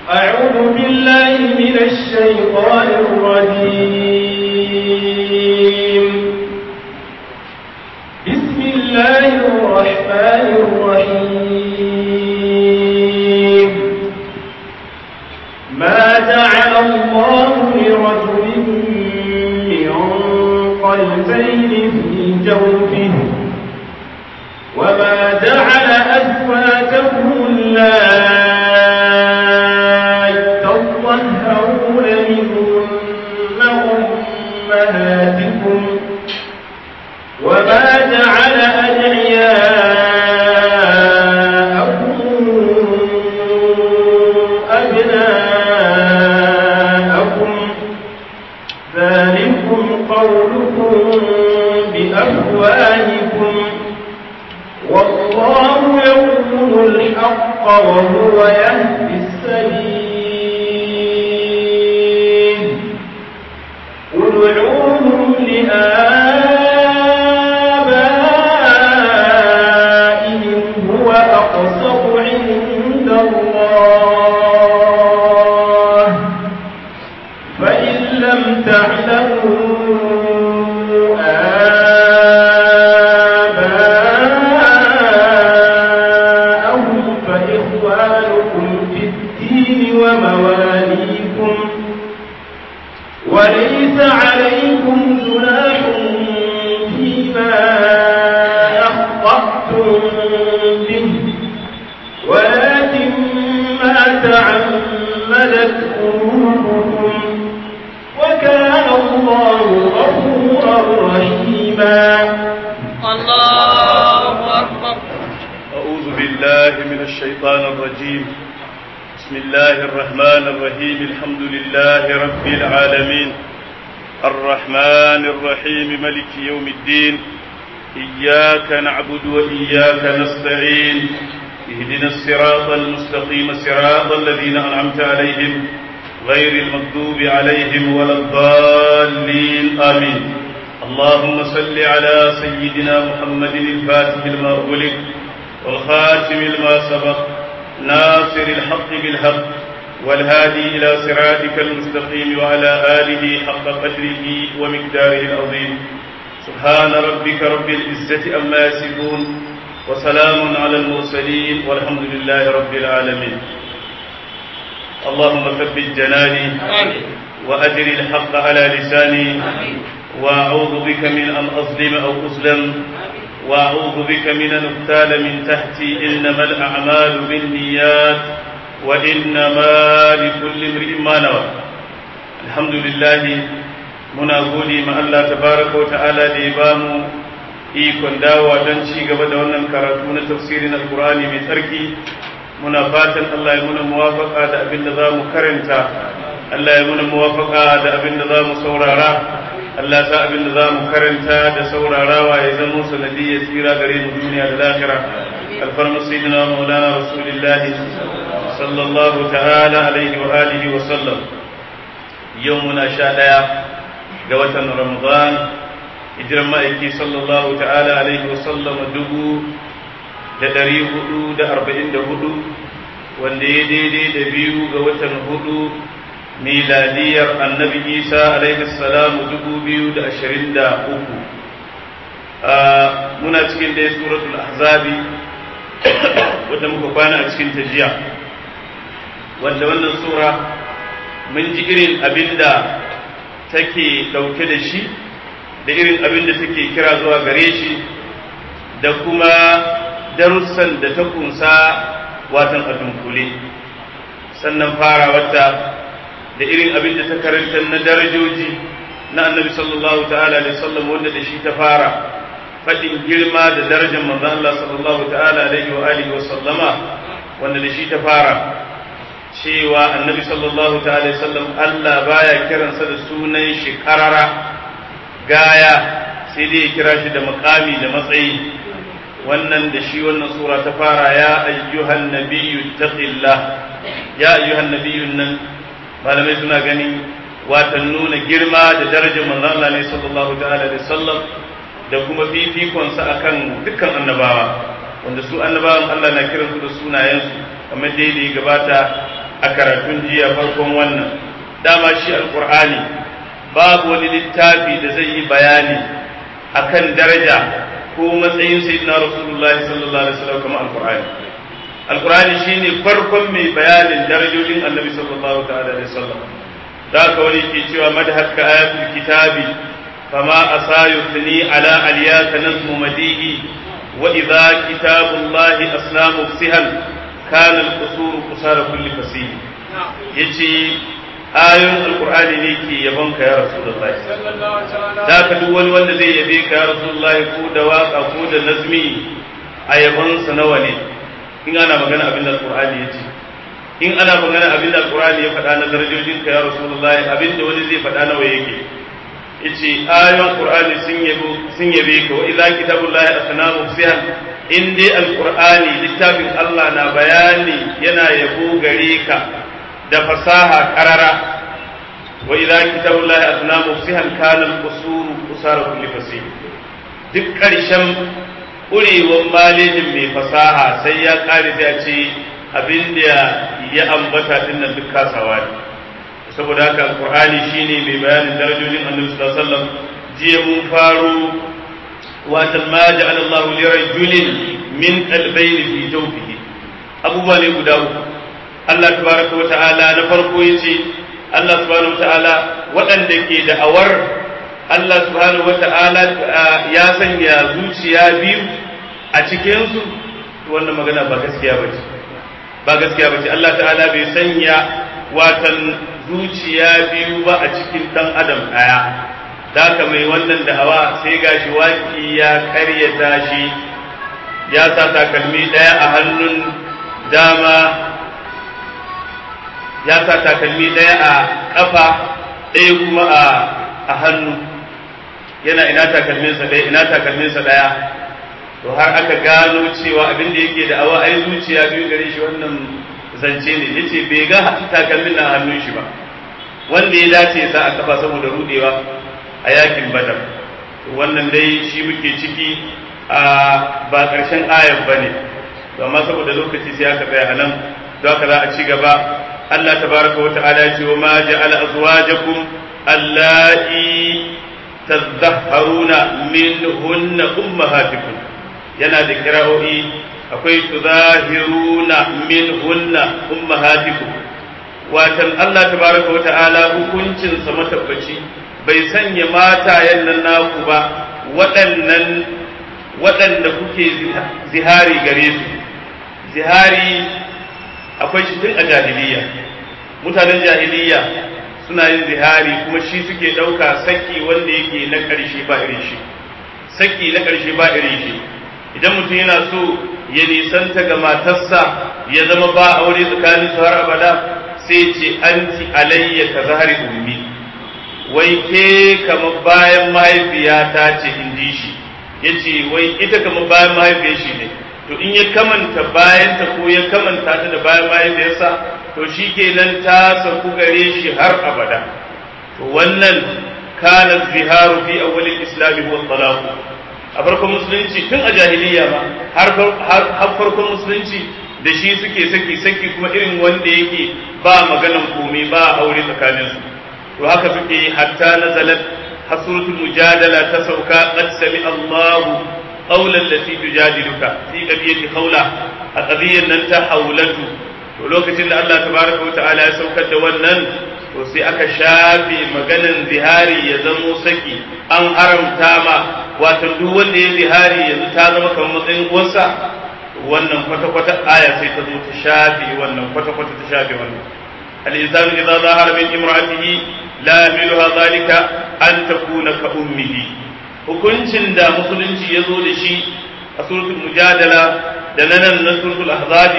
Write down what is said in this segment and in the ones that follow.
أعوذ بالله من الشيطان الرجيم. بسم الله الرحمن الرحيم. ما جعل الله لرجل من قلبين في جوفه وما جعل أزواجكم اللائي تظهرون منهن أمهاتكم وما جعل أدعياءكم أبناءكم ذلكم قولكم بأفواهكم والله يقول الحق وهو يهدي السبيل. ادعوهم لآبائهم هو أقسط عند الله فإن لم تعلموا ومواليكم وليس عليكم جناح فيما أخطأتم به ولكن ما تعمدت قلوبكم وكان الله غفورا رحيما. الله أكبر. أعوذ بالله من الشيطان الرجيم. بسم الله الرحمن الرحيم. الحمد لله رب العالمين الرحمن الرحيم ملك يوم الدين إياك نعبد وإياك نستعين اهدنا الصراط المستقيم صراط الذين أنعمت عليهم غير المغضوب عليهم ولا الضالين آمين. اللهم صل على سيدنا محمد الفاتح لما أغلق والخاتم لما سبق ناصر الحق بالحق والهادي إلى صراطك المستقيم وعلى آله حق قدره ومقداره العظيم. سبحان ربك رب العزة أما يصفون وسلام على المرسلين والحمد لله رب العالمين. اللهم ثبت جناني وأجر الحق على لساني وأعوذ بك من أن أظلم أو أظلم وأعوذ بك من أن أغتال من تحتي إنما الأعمال بالنيات وإنما لكل امرئ ما نوى. الحمد لله muna gode ma Allah tabaraka wa ta'ala da ya bamu ikon dawowa don ci gaba da wannan karatu na tafsirin alkur'ani mai tsarki. Muna fatan Allah ya muna muwafaka da abin da za mu karanta, Allah ya muna muwafaka da abin da za mu saurara, Allah sa abin da za mu karanta da saurarawa ya zama sanadiyyar tsira gare mu duniya da lahira. Alfarma sayyidina maulana rasulillahi sallallahu ta'ala alaihi wa alihi wa sallam. Yau muna 11 ga watan Ramadan, hijiran ma'aiki sallallahu ta'ala alaihi wa sallam 1444, wanda ya daidai da 2 ga watan 4 miladiyar annabi Isa alaihi salamu 2023. Muna cikin dai suratul ahzabi wadda muka kwana a cikin tajiya, wanda wannan sura mun ji irin abinda take dauke da shi da irin abinda take kira zuwa gare shi da kuma darussan da ta kunsa watan a dunkule. Sannan fara wata da irin abin da ta karanta na darajoji na annabi sallallahu ta'ala alaihi wasallam, wanda da shi ta fara fadin girma da darajar manzo Allah sallallahu ta'ala alaihi wa alihi wasallama, wanda da shi ta fara cewa annabi sallallahu ta'ala alaihi wasallam Allah baya kiransa da sunan shi karara gaya, sai dai ya kira shi da makami da matsayi. wannan da shi wannan sura ta fara, ya ayyuhan nabiyyu taqillah. Ya ayyuhan nabiyyu nan malamai suna ganin watan nuna girma da darajar manzo Allah ne sallallahu ta'ala alaihi wasallam, da kuma fifikon sa akan dukkan annabawa, wanda su annabawan Allah na kiransu da sunayensu kamar da ya gabata a karatun jiya farkon wannan dama shi alqur'ani babu wani littafi da zai yi bayani akan daraja ko matsayin sayyidina rasulullahi sallallahu alaihi wasallam kamar alqur'ani shine farkon mai bayanin darajojin annabi sallallahu ta'ala alaihi wasallam da ka wani ke cewa madhaka ayatul kitabi fama asayuthni ala aliyaka nazmu madihi wa idha kitabullahi aslamu sihan kana alqusur qusara kulli fasih yace ayoyin alqur'ani ne ke yabon ka ya rasulullahi da ka duk wani wanda zai yabe ka ya rasulullahi ko da waka ko da nazmi a yabon sa nawa ne in ana magana abin da alqur'ani yace in ana magana abin da alqur'ani ya faɗa na darajojin ka ya rasulullahi abin da wani zai faɗa nawa yake yace ayoyin qur'ani sun yabe ka wa idza kitabullahi asnamu sihan in dai alqur'ani littafin Allah na bayani yana yabo gare ka da fasaha qarara wa idza kitabullahi asnamu sihan kana al-qusur qusara kulli fasih duk karshen ƙurewan malejin mai fasaha sai ya ƙare sai a ce abin da ya ambata din nan duk kasawa ne saboda haka alqur'ani shine mai bayanin darajojin annabi sallallahu alaihi wasallam jiya mun faro watan ma ja'ala Allah li rajulin min qalbayn fi jawfihi abubuwa ne guda uku Allah tabaraka wa ta'ala na farko yace Allah subhanahu wa ta'ala waɗanda ke da'awar Allah subhanahu wa ta'ala ya sanya zuciya biyu a cikinsu wannan magana ba gaskiya bace Allah ta'ala bai sanya watan zuciya biyu ba a cikin dan adam daya da mai wannan da'awa sai gashi waki ya karyata shi ya sa takalmi daya a hannun dama ya sa takalmi daya a kafa daya kuma a hannu yana ina takalminsa daya to har aka gano cewa abin da yake da awa ai zuciya biyu gare shi wannan zance ne yace bai ga takalmin na hannun shi ba wanda ya dace sa a kafa saboda rudewa a yakin badar to wannan dai shi muke ciki a ba karshen ayar bane to amma saboda lokaci sai aka tsaya anan don haka za a ci gaba Allah tabaraka wa ta'ala ya ce wa ma ja'ala azwajakum allati tazahharuna minhunna ummahatikum yana da kira'o'i akwai tuzahiruna minhunna ummahatikum watan Allah tabaraka wata'ala hukuncin sa matabbaci bai sanya matayen nan naku ba waɗanda kuke zihari gare su zihari akwai shi tun a jahiliya mutanen jahiliya suna yin zihari kuma shi suke ɗauka saki wanda yake na ƙarshe ba irin shi saki na ƙarshe ba irin shi idan mutum yana so ya nisanta ga matarsa ya zama ba aure tsakanin su har abada sai ce anti alayya ka zahari ummi wai ke kamar bayan mahaifiyata ce in ji shi yace wai ita kamar bayan mahaifiyar shi ne to in ya kamanta bayanta ko ya kamanta ta da bayan mahaifiyarsa to shi kenan ta sauku gare shi har abada to wannan kana ziharu fi awwalil islam huwa talaq a farkon musulunci tun a jahiliya ma har farkon musulunci da shi suke saki kuma irin wanda yake ba maganan komai ba aure tsakanin su to haka suke hatta nazalat hasuratul mujadala ta sauka qad sami Allahu qawlan lati tujadiluka fi qadiyati khawla a qadiyan nan ta haulatu to lokacin da Allah tabaraka wa ta'ala ya saukar da wannan to sai aka shafe maganan zihari ya zamo saki an haramta ma wato duk wanda ya zihari yanzu ta zama kamar matsayin uwarsa wannan kwata-kwata aya sai ta zo ta shafe wannan kwata-kwata ta shafe wannan al-insanu idza zahara min imra'atihi la yamiluha dhalika an takuna ka ummihi hukuncin da musulunci ya zo da shi a suratul mujadala da nan na suratul ahzab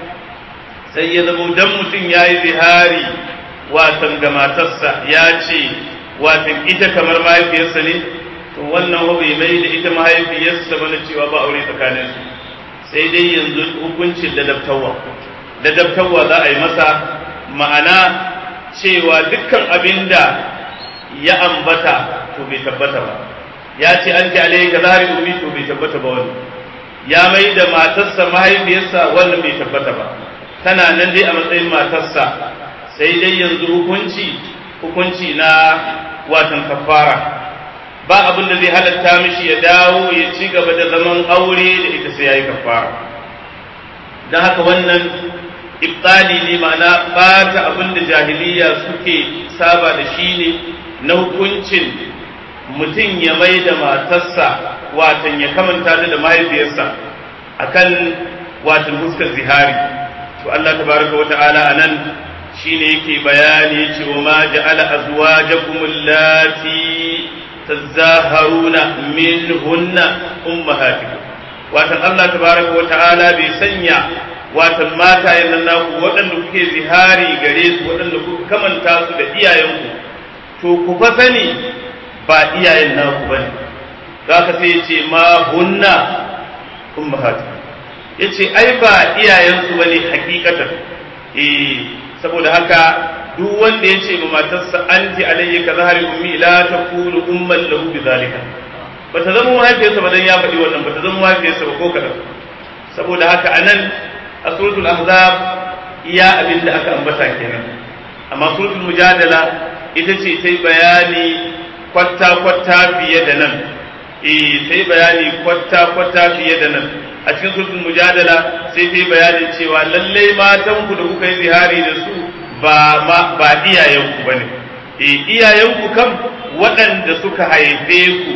sai ya zama dan mutum yayi zihari watan ga matarsa ya ce watan ita kamar mahaifiyarsa ne to wannan bai mai da ita mahaifiyarsa bane cewa ba aure tsakanin su sai dai yanzu hukuncin da dabtawa za a yi masa ma'ana cewa dukkan abinda ya ambata to bai tabbata ba ya ce an ji alai ka zahari ummi to bai tabbata ba wannan ya mai da matarsa mahaifiyarsa wannan bai tabbata ba tana nan dai a matsayin matarsa, sai dai yanzu hukunci na watan kafara, ba abin da zai halatta mishi ya dawo ya ci gaba da zaman aure da ita sai yayi kafara. Dan haka wannan ibtali ne, ma'ana bata abin da jahiliya suke saba da shi ne na hukuncin mutum ya mai da matarsa watan ya kamanta da mahaifiyarsa akan watan fuskar zihari. To Allah tabaraka wata'ala anan shine yake bayani yace wa ma ja'ala azwajakum allati tazaharuna minhunna ummahatikum, watan Allah tabaraka wata'ala bai sanya watan mata yannan naku waɗanda kuke zihari gare su, waɗanda kuka kamanta su da iyayenku, to ku fa sani ba iyayen naku bane. Zaka sai yace ma hunna ummahatikum, yace ai ba iyayensu bane hakikatan. Saboda haka duk wanda yace ma matarsa anti alayya ka zahari ummi la takunu umman lahu bidhalika, bata zama mahaifiyarsa ba dan ya faɗi wannan, bata zama mahaifiyarsa ba ko kadan. Saboda haka anan a suratul ahzab iya abin da aka ambata kenan, amma suratul mujadala ita ce ta bayani kwatta fiye da nan. Sai bayani kwatta fiye da nan. A cikin suratul mujadala sai ta bayanin cewa lallai matan ku da kuka yi zihari da su ba iyayenku bane. Iyayenku kam waɗanda suka haife ku,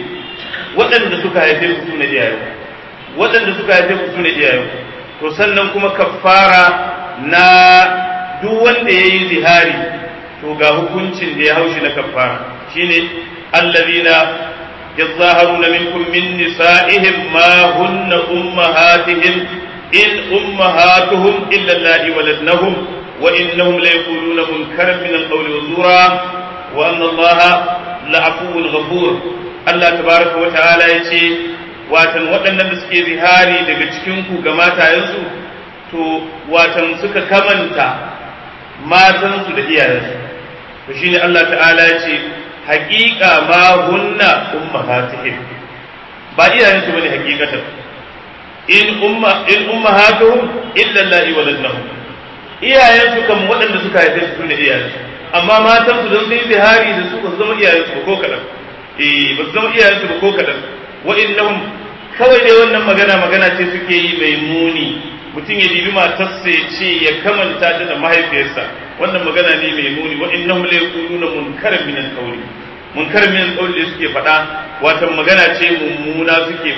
sune iyayenku, waɗanda suka haife ku sune iyayenku. To sannan kuma kaffara na duk wanda yayi zihari, to ga hukuncin da ya haushi na kaffara shine allazina يظاهرون منكم من نسائهم ما هن أمهاتهم إن أمهاتهم إلا اللاتي ولدنهم وإنهم ليقولون منكرا من القول وزورا وأن الله لعفو غفور. الله تبارك وتعالى يقول watan waɗannan da suke zihari daga cikinku ga matayensu, to watan suka kamanta matansu da iyayensu, to shine Allah ta'ala ya ce haƙiƙa ma hunna ummahatihim, ba iyayensu bane haƙiƙatan. in ummahatuhum illa allati waladnahum, iyayensu kan waɗanda suka haife su ne iyayensu, amma matan su don sai zihari da su ba su zama iyayensu ba ko kadan. Ba su zama iyayensu ba ko kadan. Wa innahum, kawai dai wannan magana ce suke yi mai muni, mutum ya dibi matarsa ya ce ya kamanta ta da mahaifiyarsa, wannan magana ne mai muni. Wa innahum la yaquluna munkaran min al-qawli, munkaran min al-qawli da suke faɗa, wato magana ce mummuna suke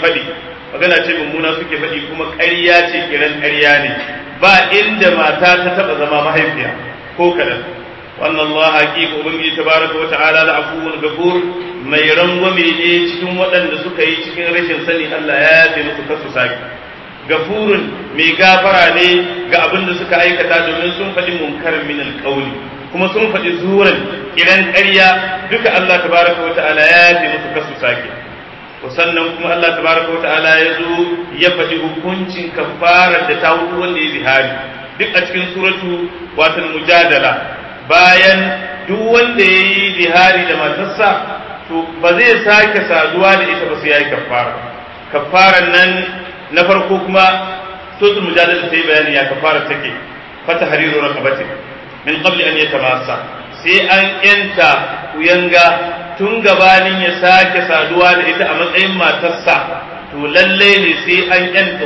faɗi, kuma ƙarya ce, kiran ƙarya ne. Ba inda mata ta taɓa zama mahaifiya ko kadan. wannan Allah haƙiƙa ubangiji tabaraka wa ta'ala la afuwun gafur, mai rangwame ne cikin waɗanda suka yi cikin rashin sani, Allah ya yafe musu kasu saki. Gafurun mai gafara ne ga abin da suka aikata, domin sun faɗi munkarin min alƙawli, kuma sun faɗi zuran kiran ƙarya, duka Allah tabaraka wa ta'ala ya yafe musu kasu saki. Sannan kuma Allah tabaraka wa ta'ala ya zo ya faɗi hukuncin kafarar da ta hudu wanda ya zihari, duk a cikin suratu watan mujadala. Bayan duk wanda ya yi zihari da matarsa, to ba zai sake saduwa da ita ba sai ya yi kafara. Kafaran nan na farko kuma suratul mujadala ta yi bayani ya kafara take, fata hariru raqabatin min qabli an yatamassa, sai an yanta kuyanga tun gabanin ya sake saduwa da ita a matsayin matarsa, to lalle ne sai an yanta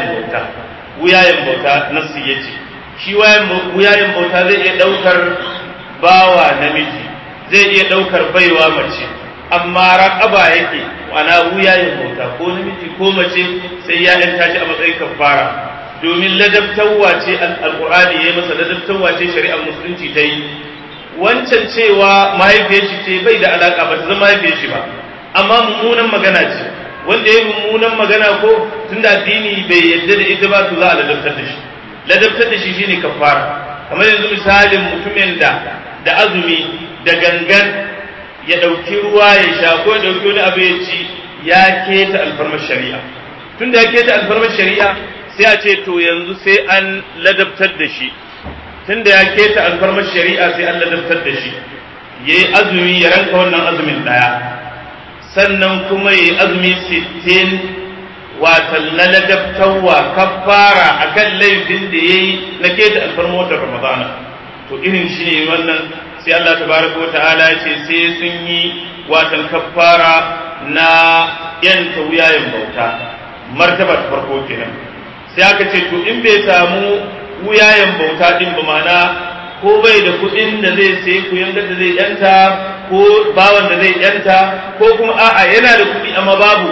wuyayen bauta nasu yace. Shi wuyayen bauta zai iya ɗaukar bawa namiji, zai iya ɗaukar baiwa mace, amma raƙaba yake, ana wuyayen bauta ko namiji ko mace sai ya ɗanta shi a matsayin kafara, domin ladabtarwa ce alƙur'ani ya yi masa, ladabtarwa ce shari'ar musulunci ta yi. Wancan cewa mahaifiyar shi ce bai da alaƙa, ba ta zama mahaifiyar shi ba, amma mummunan magana ce, wanda ya yi mummunan magana ko tunda addini bai yadda da ita ba, to za a ladabtar da shi. Ladabtar da shi shine kafara. Kamar yanzu misalin mutumin da azumi da gangan ya dauki ruwa ya sha ko ya dauki wani abu ya ci, ya keta alfarmar shari'a. Tunda ya keta alfarmar shari'a, sai a ce to yanzu sai an ladabtar da shi. Tunda ya keta alfarmar shari'a sai an ladabtar da shi. Yayi azumi, ya ranka wannan azumin daya. Sannan kuma yayi azumi 60 watan na ladabtawa kafara akan laifin da yayi na keta alfarmar Ramadana to irin shi ne wannan sai Allah tabaraka wata'ala ya ce sai sun yi watan kafara na yanta wuyayen bauta martaba ta farko kenan sai aka ce to in bai samu wuyayen bauta din ba mana ko bai da kuɗin da zai sai kuyangar da zai yanta ko bawan da zai yanta ko kuma a'a yana da kuɗi amma babu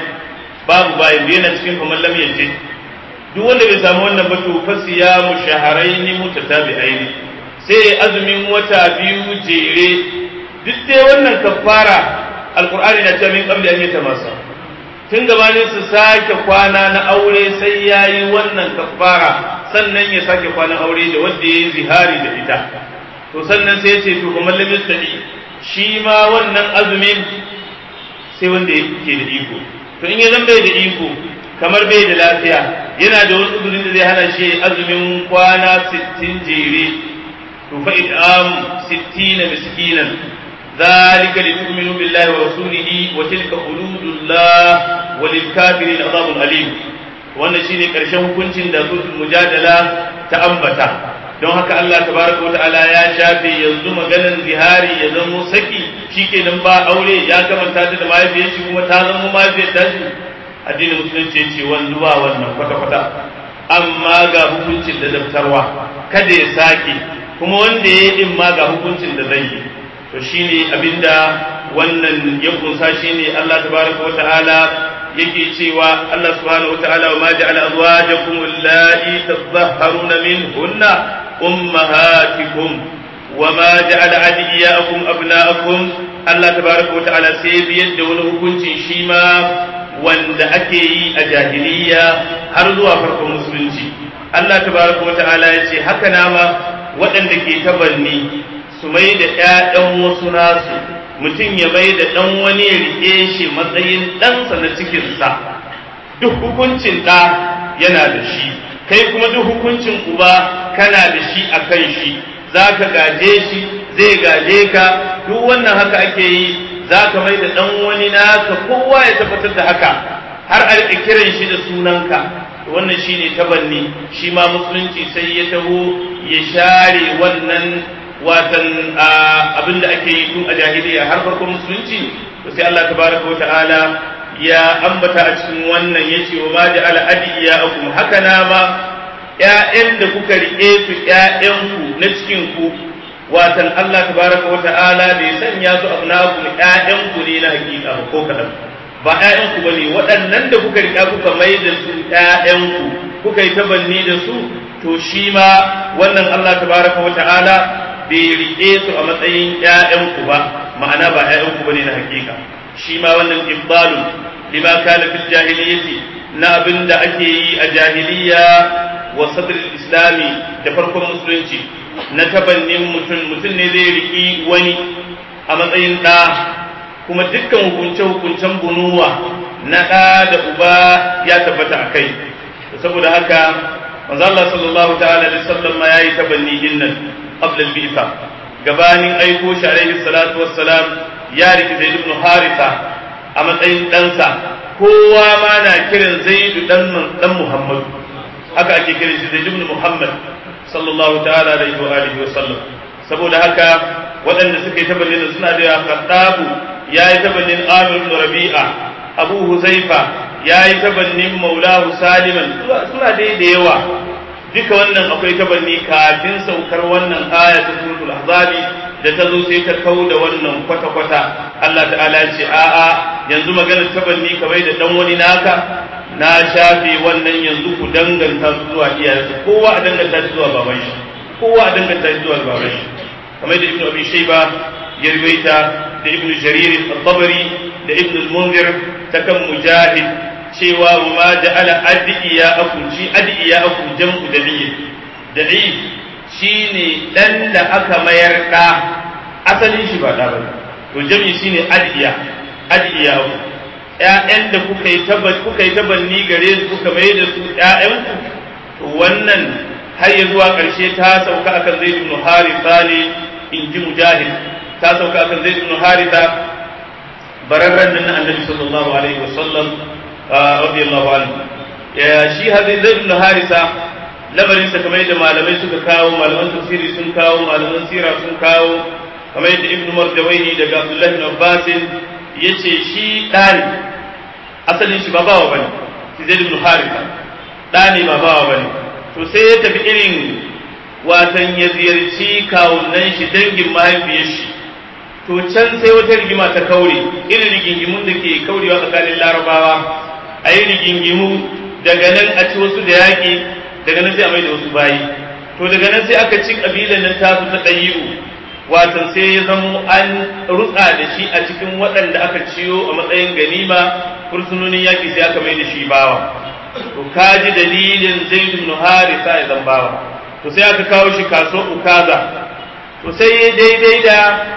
bayin yana cikin kamar lam yaje duk wanda bai samu wannan ba to fa siyamu shahrayn mutatabi'ain sai azumin wata biyu jere duk dai wannan kafara alqur'ani na cewa min qabli an yatamassa tun gabanin su sake kwana na aure sai yayi wannan kafara sannan ya sake kwana aure da wanda yayi zihari da ita to sannan sai ya ce to kamar lam yastadi shi ma wannan azumin sai wanda yake da iko to in ya zan bai da iko kamar bai da lafiya yana da wani uzurin da zai hana shi azumin kwana 60 jere to fa id'am 60 miskinan ذلك لتؤمنوا بالله ورسوله وتلك حدود الله وللكافرين عذاب أليم wannan shine karshen hukuncin da suratul mujadala ta ambata don haka Allah tabaraka wataala ya shafe yanzu maganar zihari ya zama saki shikenan ba aure ya kamanta da mahaifiyar shi kuma ta zama mahaifiyar ta shi addinin musulunci ya ce wanzu ba wannan kwata kwata amma ga hukuncin da daftarwa kada ya sake kuma wanda ya yi ma ga hukuncin da zai yi to shine abinda wannan ya kunsa shine Allah tabaraka wataala yake cewa Allah subhanahu wataala wa ma ja'ala azwajakum allati tadhahharuna minhunna ummahatikum wa ma ja'ala adiyakum abna'akum Allah tabaraka wataala sai biyar da wani hukuncin shi ma wanda ake yi a jahiliya har zuwa farkon musulunci Allah tabaraka wataala ya ce haka nama waɗanda ke tabanni su mai da ƴaƴan wasu nasu mutum ya mai da ɗan wani ya riƙe shi matsayin ɗansa na cikinsa duk hukuncin ɗa yana da shi kai kuma duk hukuncin uba kana da shi a kan shi za ka gaje shi zai gaje ka duk wannan haka ake yi za ka mai da ɗan wani naka kowa ya tabbatar da haka har a riƙe kiran shi da sunanka wannan shi ne tabanni shi ma musulunci sai ya taho ya share wannan watan abin da ake yi tun a jahiliya har farkon musulunci to sai Allah tabaraka wa ta'ala ya ambata a cikin wannan yace wa ma ja'ala adiyakum haka na ma ƴaƴan da kuka rike su ƴaƴanku na cikin ku watan Allah tabaraka wa ta'ala bai sanya su abnaku ƴaƴanku ne na hakika ba ko kadan ba ƴaƴanku bane waɗannan da kuka rika kuka mai da su ƴaƴanku kuka yi tabanni da su to shi ma wannan Allah tabaraka wa ta'ala bai riƙe su a matsayin ƴaƴanku ba ma'ana ba ƴaƴanku bane na hakika shi ma wannan ibbalun lima kana fil jahiliyyati na abin da ake yi a jahiliya wa sadr islami da farkon musulunci na tabannin mutum ne zai riƙi wani a matsayin ɗa kuma dukkan hukunce-hukuncen bunuwa na ɗa da uba ya tabbata a kai saboda haka manzo Allah sallallahu ta'ala alaihi wasallam ma yayi tabanni dinnan qabla al-bi'sa gabanin aiko shi alaihi salatu wassalam ya riki Zaid ibn Haritha a matsayin ɗansa kowa ma na kiran Zaid dan Muhammad haka ake kiran shi Zaid ibn Muhammad sallallahu ta'ala alaihi wa alihi wasallam saboda haka waɗanda suka yi tabannin suna da Khattabu yayi tabannin Amir ibn Rabi'a Abu Huzaifa yayi tabannin Maulahu Saliman suna da yawa duka wannan akwai tabanni kafin saukar wannan aya ta suratul ahzabi da ta zo sai ta kauda wannan kwata-kwata Allah ta'ala ya ce a'a yanzu maganar tabanni kamar da dan wani naka na shafe wannan yanzu ku danganta su zuwa iyayensu kowa a danganta shi zuwa baban shi kowa a danganta shi zuwa baban shi kamar da ibnu abi shayba ya riwaita da ibnu jarir at-tabari da ibnu al-munzir ta kan mujahid cewa ma ja'ala adiyakum shi adiyakum jam'u da'if shine dan da aka mayar da asalin shi ba da ba to jami'i shine adiyakum ƴaƴan da kuka yi tabanni gare su kuka mai da su ƴaƴanku to wannan har ya zuwa ƙarshe ta sauka akan Zaid ibn Haritha ne in ji Mujahid ta sauka akan Zaid ibn Haritha bararran nan Annabi sallallahu alaihi wasallam radiyallahu anhu shi hadin Zaid ibn Harisa lamarin sa kamar yadda malamai suka kawo, malaman tafsiri sun kawo, malaman sira sun kawo, kamar yadda Ibn Mardawaini daga Abdullah ibn Abbas yace shi dani asalin shi ba bawa bane, shi Zaid ibn Harisa dani ba bawa bane. To sai ya tafi irin watan ya ziyarci kawunan shi dangin mahaifiyar shi, to can sai wata rigima ta kaure, irin rigingimun da ke kaurewa tsakanin Larabawa, a yi rigingimu daga nan a ci wasu da yaƙi, daga nan sai a mai da wasu bayi. To daga nan sai aka ci ƙabilan nan tasu ta ɗayi'u, watan sai ya zamo an rutsa da shi a cikin waɗanda aka ciyo a matsayin ganima, fursunonin yaƙi sai aka mai da shi bawa. To kaji dalilin Zaid ibn Harisa ya zan bawa. To sai aka kawo shi kaso Ukaza, to sai daidai da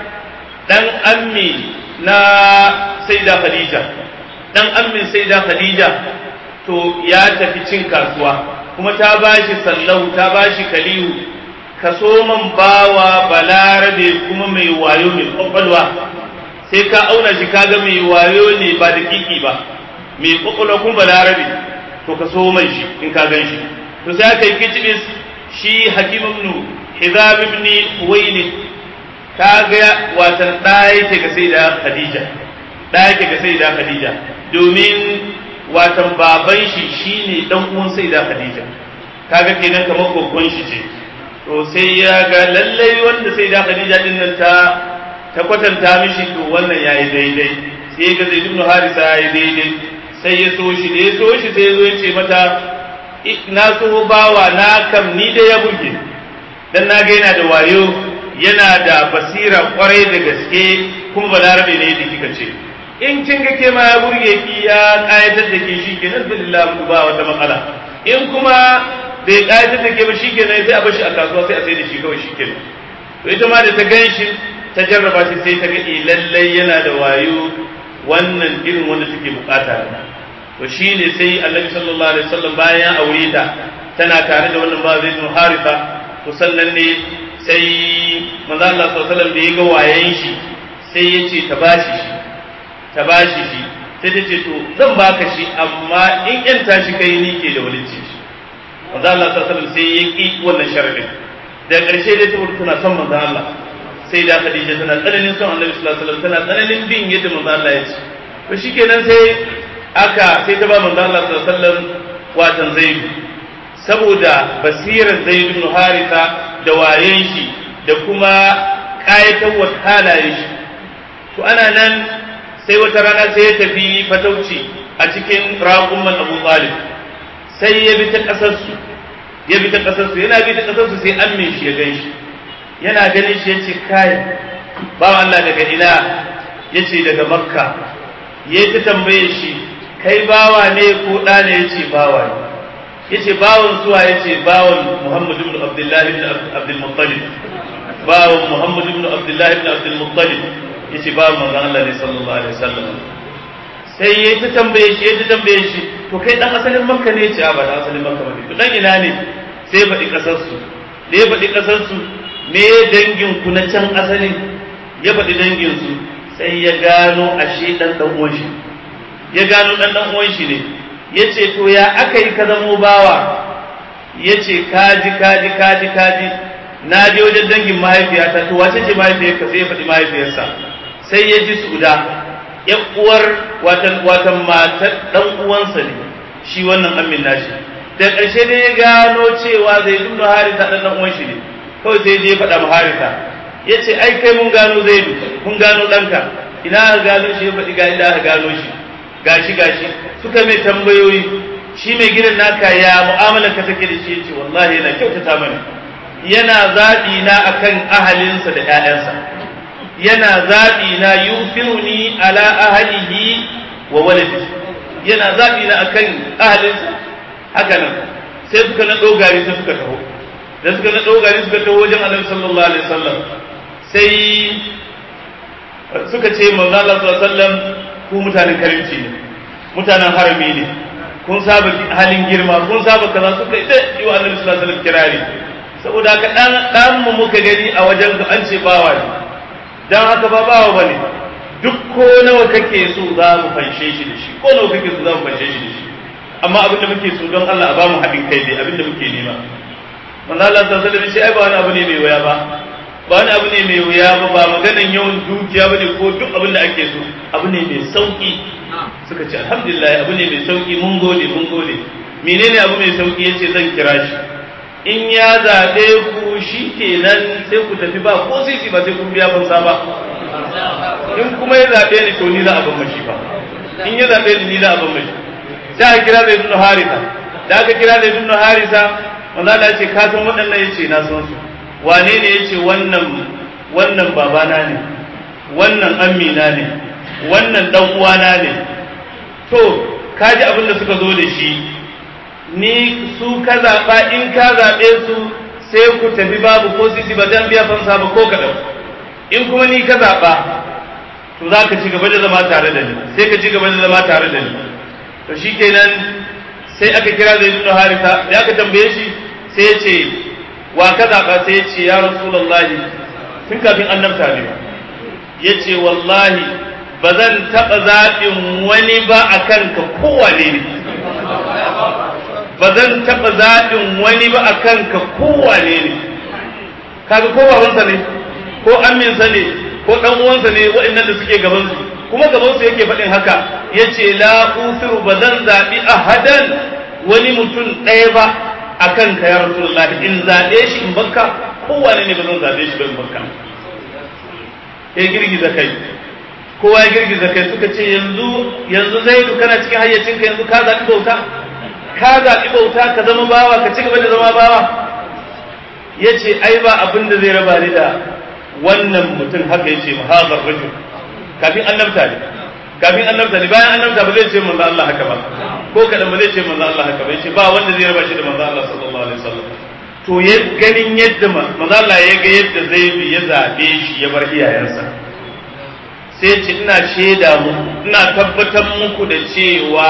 dan ammi na Sayyida Khadija, dan ammin Sayyida Khadija to ya tafi cin kasuwa, kuma ta bashi sallahu, ta bashi kalihu, kaso man bawa balarabe kuma mai wayo mai kwakwalwa, sai ka auna shi kaga mai wayo ne ba da kiki ba, mai kwakwalwa kuma balarabe, to kaso man shi in ka gan shi. To sai aka yi kitibis shi Hakim ibn Hizam ibn Huwaylid, kaga watan ɗaya yake ga Sayyida Khadija, ɗaya yake ga Sayyida Khadija, domin watan baban shi shine dan uwan Sayyida Khadija, kaga kenan kamar gogon shi ce. To sai ya ga lallai wanda Sayyida Khadija din nan ta kwatanta mishi, to wannan yayi daidai, sai ga Zaid ibn Harisa yayi daidai, sai ya so shi, da ya so shi sai ya zo ya ce mata na so bawa na kam ni da ya burge, dan na ga yana da wayo, yana da basira kwarai da gaske, kuma balarabe ne yadda kika ce. In kin ga ke ma ya burge ki, ya kayatar da ke, shi ke nan billah ba wata matsala. In kuma bai kayatar da ke ba, shi ke nan sai a bashi a kasuwa, sai a sai da shi kawai, shi ke nan. To ita ma da ta gan shi ta jarraba shi, sai ta ga lallai yana da wayo, wannan irin wanda take bukata. To shi ne sai Annabi sallallahu alaihi wasallam bayan ya aure ta, tana tare da wannan ba Zaid ibn Haritha, to sannan ne sai manzo Allah sallallahu alaihi wasallam da ya ga wayen shi, sai ya ce ta bashi shi, sai ta ce to zan baka shi, amma in yanta shi kai ni ke da walicci shi. Manzo Allah sallallahu alaihi wasallam sai ya ki wannan sharadin. Da ƙarshe dai ta tana son manzo Allah, sai da Khadija tana tsananin son Annabi sallallahu alaihi wasallam, tana tsananin bin yadda manzo Allah ya ce. To shikenan sai ta ba manzo Allah sallallahu alaihi wasallam watan Zaid, saboda basirar Zaid ibn Haritha da wayen shi da kuma ƙayatar halayen shi. To ana nan sai wata rana sai ya tafi fatauci a cikin raƙumman Abu Talib, sai ya bi ta ƙasarsu, yana bi ta ƙasarsu sai amme shi ya gan shi, yana ganin shi ya ce kai ba Allah daga ina, ya ce daga Makka. Ya ta tambaye shi kai bawa ne ko ɗa ne, ya ce bawa ne. Ya ce bawan suwa, ya ce bawan Muhammad ibn Abdullahi ibn Abdul Muttalib, bawan Muhammad ibn Abdullahi ibn Abdul Muttalib, ya ce bawan manzon Allah ne sallallahu alaihi wasallam. Sai ya ta tambaye shi to kai dan asalin Makka ne? Ya ce ba dan asalin Makka bane. To dan ina ne? Sai ya faɗi ƙasarsu. Da ya faɗi ƙasarsu, me dangin ku na can asalin? Ya faɗi dangin su, sai ya gano ashe dan uwan shi, ne. Yace to ya aka yi ka zamo bawa? Yace kaji na je wajen dangin mahaifiyata. To wace ce mahaifiyarka? Sai ya faɗi mahaifiyarsa. Sai ya ji Suda, ya uwar watan matar dan uwansa ne shi wannan amin nashi. Da ƙarshe dai ya gano cewa Zaid ibn Haritha dan uwan shi ne, kawai sai je ya faɗa ma Haritha. Yace ai kai mun gano Zaid, mun gano ɗanka, ina aka gano shi? Ya faɗi ga inda aka gano shi, gashi. Suka mai tambayoyi, shi mai gidan naka ya mu'amalar ka take da shi? Yace wallahi yana kyautata mana, yana zaɓi na akan ahalinsa da ƴaƴansa, yana zaɓi na yufiruni ala ahlihi wa waladi, yana zaɓi na akan ahalinsa. Haka nan sai suka naɗo gari, sai suka taho. Da suka naɗo gari suka taho wajen Annabi sallallahu alaihi wasallam, sai suka ce manzo Allah sallallahu alaihi wasallam, ku mutanen karimci ne, mutanen harami ne, kun saba halin girma, kun saba kaza. Suka yi wa Annabi sallallahu alaihi wasallam kirari, saboda haka dan mu muka gani a wajen ka an ce bawa ne, dan haka ba bawa bane, duk ko nawa kake so za mu fanshe shi da shi, ko nawa kake so za mu fanshe shi da shi, amma abin da muke so don Allah a ba mu haɗin kai dai abin da muke nema. Manzo Allah sallallahu alaihi wasallam ai ba wani abu ne mai wuya ba wani abu ne mai wuya ba maganan yawan dukiya bane ko duk abin da ake so, abu ne mai sauki. Suka ce alhamdulillah abu ne mai sauki, mun gode mun gode. Menene abu mai sauki? Yace zan kira shi, in ya zaɓe ku shi kenan sai ku tafi ba ko sisi ba sai kun biya fansa ba, in kuma ya zaɓe ni to ni za a ban mashi ba, in ya zaɓe ni za a ban mashi. Sai aka kira Zaid ibn Harisa, da aka kira Zaid ibn Harisa manzo Allah ya ce ka san waɗannan? Yace na san su. Wane ne? Yace wannan babana ne, wannan ammina ne, wannan dan uwana ne. To kaji abin da suka zo da shi, ni su ka zaɓa, in ka zaɓe su sai ku tafi babu ko sisi ba dan biya fansa ba ko kaɗan, in kuma ni ka zaɓa to za ka ci gaba da zama tare da ni, sai ka ci gaba da zama tare da ni. To shi kenan sai aka kira Zaid ibn Haritha, da aka tambaye shi sai ya ce wa ka zaɓa? sai ya ce ya Rasulullahi, tun kafin annabta ne, ya ce wallahi ba zan taɓa zaɓin wani ba a kanka kowane ne, ba zan taɓa zaɓin wani ba a kanka kowane ne. Kaga ko babansa ne ko amminsa ne ko ɗan uwansa ne waɗannan da suke gabansu, kuma gabansu yake faɗin haka, ya ce la usiru, ba zan zaɓi ahadan wani mutum ɗaya ba a kanka ya Rasulullah, in zaɓe shi in bakka, kowane ne ba zan zaɓe shi ba in bakka. Ya girgiza kai, kowa ya girgiza kai, suka ce yanzu Zaidu kana cikin hayyacinka, yanzu ka zaɓi bauta, ka zaɓi bauta ka zama bawa, ka ci gaba da zama bawa. Ya ce ai ba abin da zai raba ni da wannan mutum, haka ya ce mahazar rajul, kafin annabta ne, bayan annabta ba zai ce manzo Allah haka ba, ko kadan ba zai ce manzo Allah haka ba, ya ce ba wanda zai raba shi da manzo Allah sallallahu alaihi wasallam. To ganin yadda manzo Allah ya ga yadda Zaid ya zabe shi ya bar iyayensa, sai ce ina shaida muku, ina tabbatar muku da cewa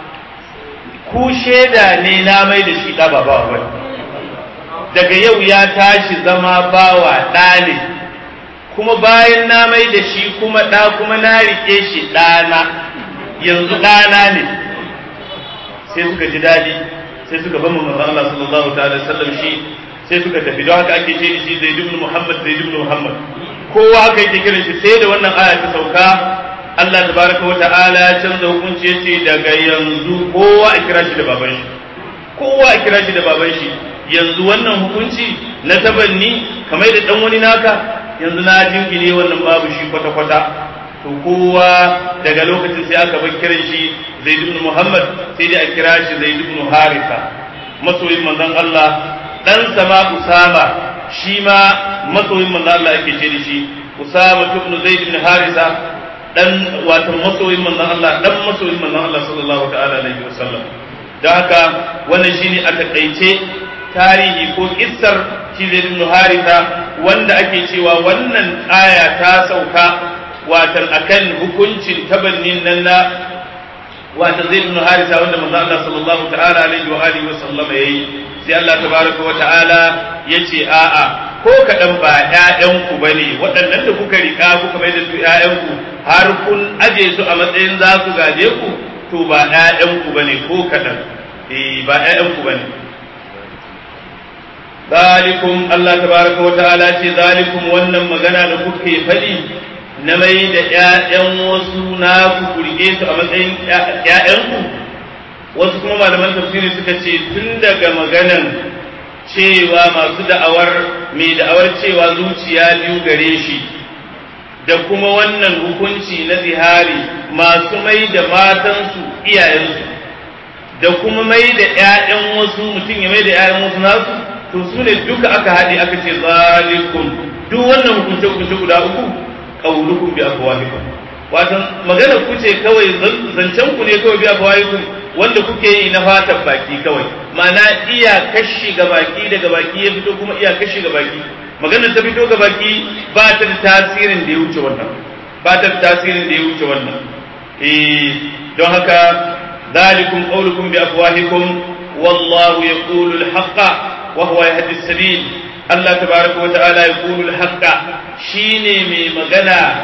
ku shaida ne na mai da shi da bawa ba, daga yau ya tashi zama bawa ɗa ne, kuma bayan na mai da shi kuma ɗa, kuma na rike shi ɗana, yanzu ɗana ne. Sai suka ji daɗi, sai suka ban manzon Allah sallallahu ta'ala sallam shi, sai suka tafi. Don haka ake ce da shi Zaid ibn Muhammad, kowa aka yake kiran shi. Sai da wannan aya ta sauka, Allah tabaraka wa ta'ala ya canza hukunci, yace daga yanzu kowa a kira shi da baban shi, kowa a kira shi da baban shi. Yanzu wannan hukunci na tabanni kamar da dan wani naka, yanzu na jingine wannan babu shi kwata-kwata. To kowa daga lokacin sai aka bar kiran shi Zaid ibn Muhammad, sai dai a kira shi Zaid ibn Haritha, masoyin manzon Allah. Dan sama Usama, shi ma masoyin manzon Allah yake ce da shi Usama ibn Zaid ibn Haritha, dan wato masoyin manzon Allah, dan masoyin manzon Allah sallallahu ta'ala alaihi wasallam. Dan haka wannan shine a takaice tarihi ko kissar shi Zaid ibn Haritha, wanda ake cewa wannan aya ta sauka watan akan hukuncin tabannin nan na watan Zaid ibn Haritha, wanda manzo Allah sallallahu ta'ala alaihi wa alihi wa sallam yayi. Sai Allah tabaraka wa ta'ala yace a'a, ko kadan ba ƴaƴanku bane waɗannan da kuka rika kuka mai da su ƴaƴanku, har kun aje su a matsayin za su gaje ku, to ba ƴaƴanku bane ko kadan, ba ƴaƴanku bane. Zalikum, Allah tabaraka wa ta'ala ce zalikum, wannan magana da kuke faɗi na mai da ƴaƴan wasu na ku rike su a matsayin ƴaƴanku. Wasu kuma malaman tafsiri suka ce tun daga maganan cewa masu mai da'awar cewa zuciya biyu gare shi, da kuma wannan hukunci na zihari, masu mai da matansu iyayensu, da kuma mai da ƴaƴan wasu, mutum ya mai da ƴaƴan wasu nasu, to su ne duka aka haɗe aka ce zalikum, duk wannan hukunce-hukunce guda uku qaulukum bi afwahikum, wato magana ku ce kawai, zancen ku ne kawai bi afwahikum, wanda kuke yi na fatan baki kawai, ma'ana iya kashi ga baki, daga baki ya fito kuma iya kashi ga baki. Magana ta fito ga baki ba ta da tasirin da ya wuce wannan, don haka zalikum qaulukum bi afwahikum wallahu yaqulu al-haqqa wa huwa yahdi as-sabil. Allah tabaraka wa ta'ala yaqulu al-haqqa, shine mai magana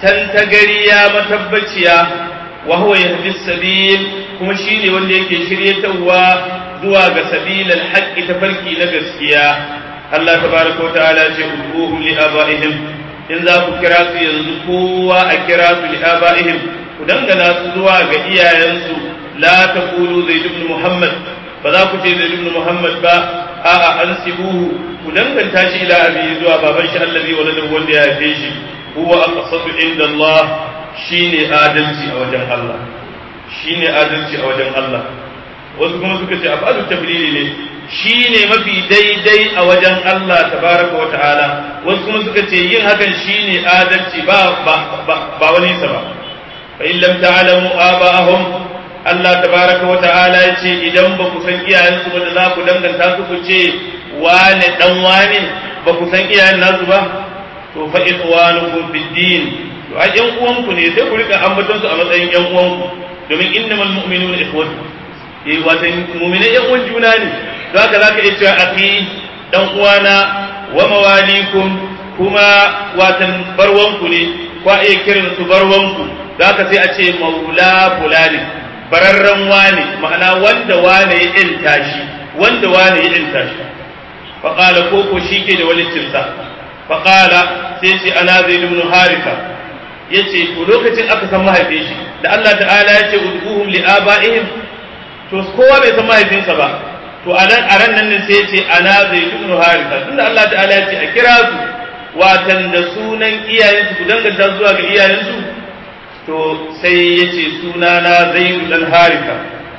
tantagariya matabbaciya wa huwa yahdi sabil kuma shine wanda yake shiryatawa zuwa ga sabilal haqqi tafarki na gaskiya Allah tabaraka wa ta'ala ce ud'uhum li abaihim in za ku kira su yanzu kowa a kira su li abaihim ku dangana su zuwa ga iyayensu la taqulu zaid ibn muhammad ba za ku ce zaid ibn muhammad ba a'a ansibuhu ku danganta shi ila abi zuwa baban shi allazi waladahu wanda ya haife shi huwa aqsatu inda Allah shine adalci a wajen Allah shine adalci a wajen Allah wasu kuma suka ce abalu tablili ne shine mafi daidai a wajen Allah tabaraka wa ta'ala wasu kuma suka ce yin hakan shine adalci ba wani sa ba fa in lam ta'lamu aba'ahum Allah tabaraka wa ta'ala yace idan ba ku san iyayensu ba da za ku danganta su ku ce wane dan wane ba ku san iyayen nasu ba to fa ikhwanukum fid din to a yan uwanku ne sai ku rika ambaton su a matsayin yan uwanku domin innamal mu'minuna ikhwatu wato mu'minai yan uwan juna ne don haka zaka iya cewa akhi dan uwana wa mawalikum kuma watan barwanku ne ko iya kiran su barwanku zaka sai a ce maula fulani bararran wane ma'ana wanda wane ya inta shi wanda wane ya inta shi fa qala koko shike da walicinsa fa qala sai ce ana zaid ibn harika yace to lokacin aka san mahaifin shi da Allah ta'ala yace ud'uhum li abaihim to kowa bai san mahaifinsa ba to a ran nan ne sai yace ana zaid ibn harika tunda Allah ta'ala yace a kira su watan da sunan iyayensu ku danganta zuwa ga iyayensu to sai yace sunana zaid dan harika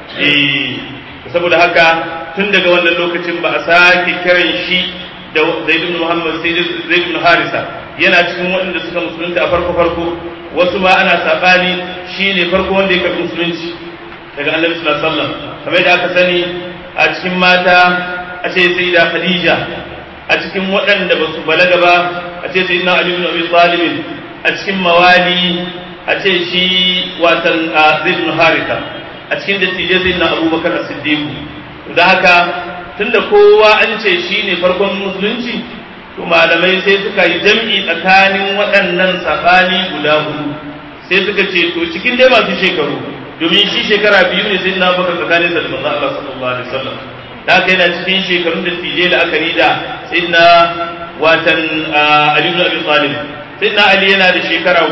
saboda haka tun daga wannan lokacin ba a sake kiran shi da zaid ibn muhammad sai zaid ibn harisa yana cikin waɗanda suka musulunta a farko wasu ma ana sabani shine farko wanda ya karɓi musulunci daga annabi sallallahu alaihi wasallam kamar yadda aka sani a cikin mata a ce sayyida khadija a cikin waɗanda ba su balaga ba a ce sayyidina ali ibn abi talib a cikin mawali a ce shi watan zaid ibn harisa a cikin dattijai sayyidina abubakar as-siddiq da haka tunda kowa an ce shine farkon musulunci to malamai sai suka yi jam'i tsakanin waɗannan sabani guda hudu sai suka ce to cikin dai masu shekaru domin shi shekara biyu ne sai na baka tsakanin da manzo Allah sallallahu alaihi wasallam da haka yana cikin shekarun da tije da aka rida sayyidina watan Ali ibn Abi Talib sayyidina Ali yana da shekara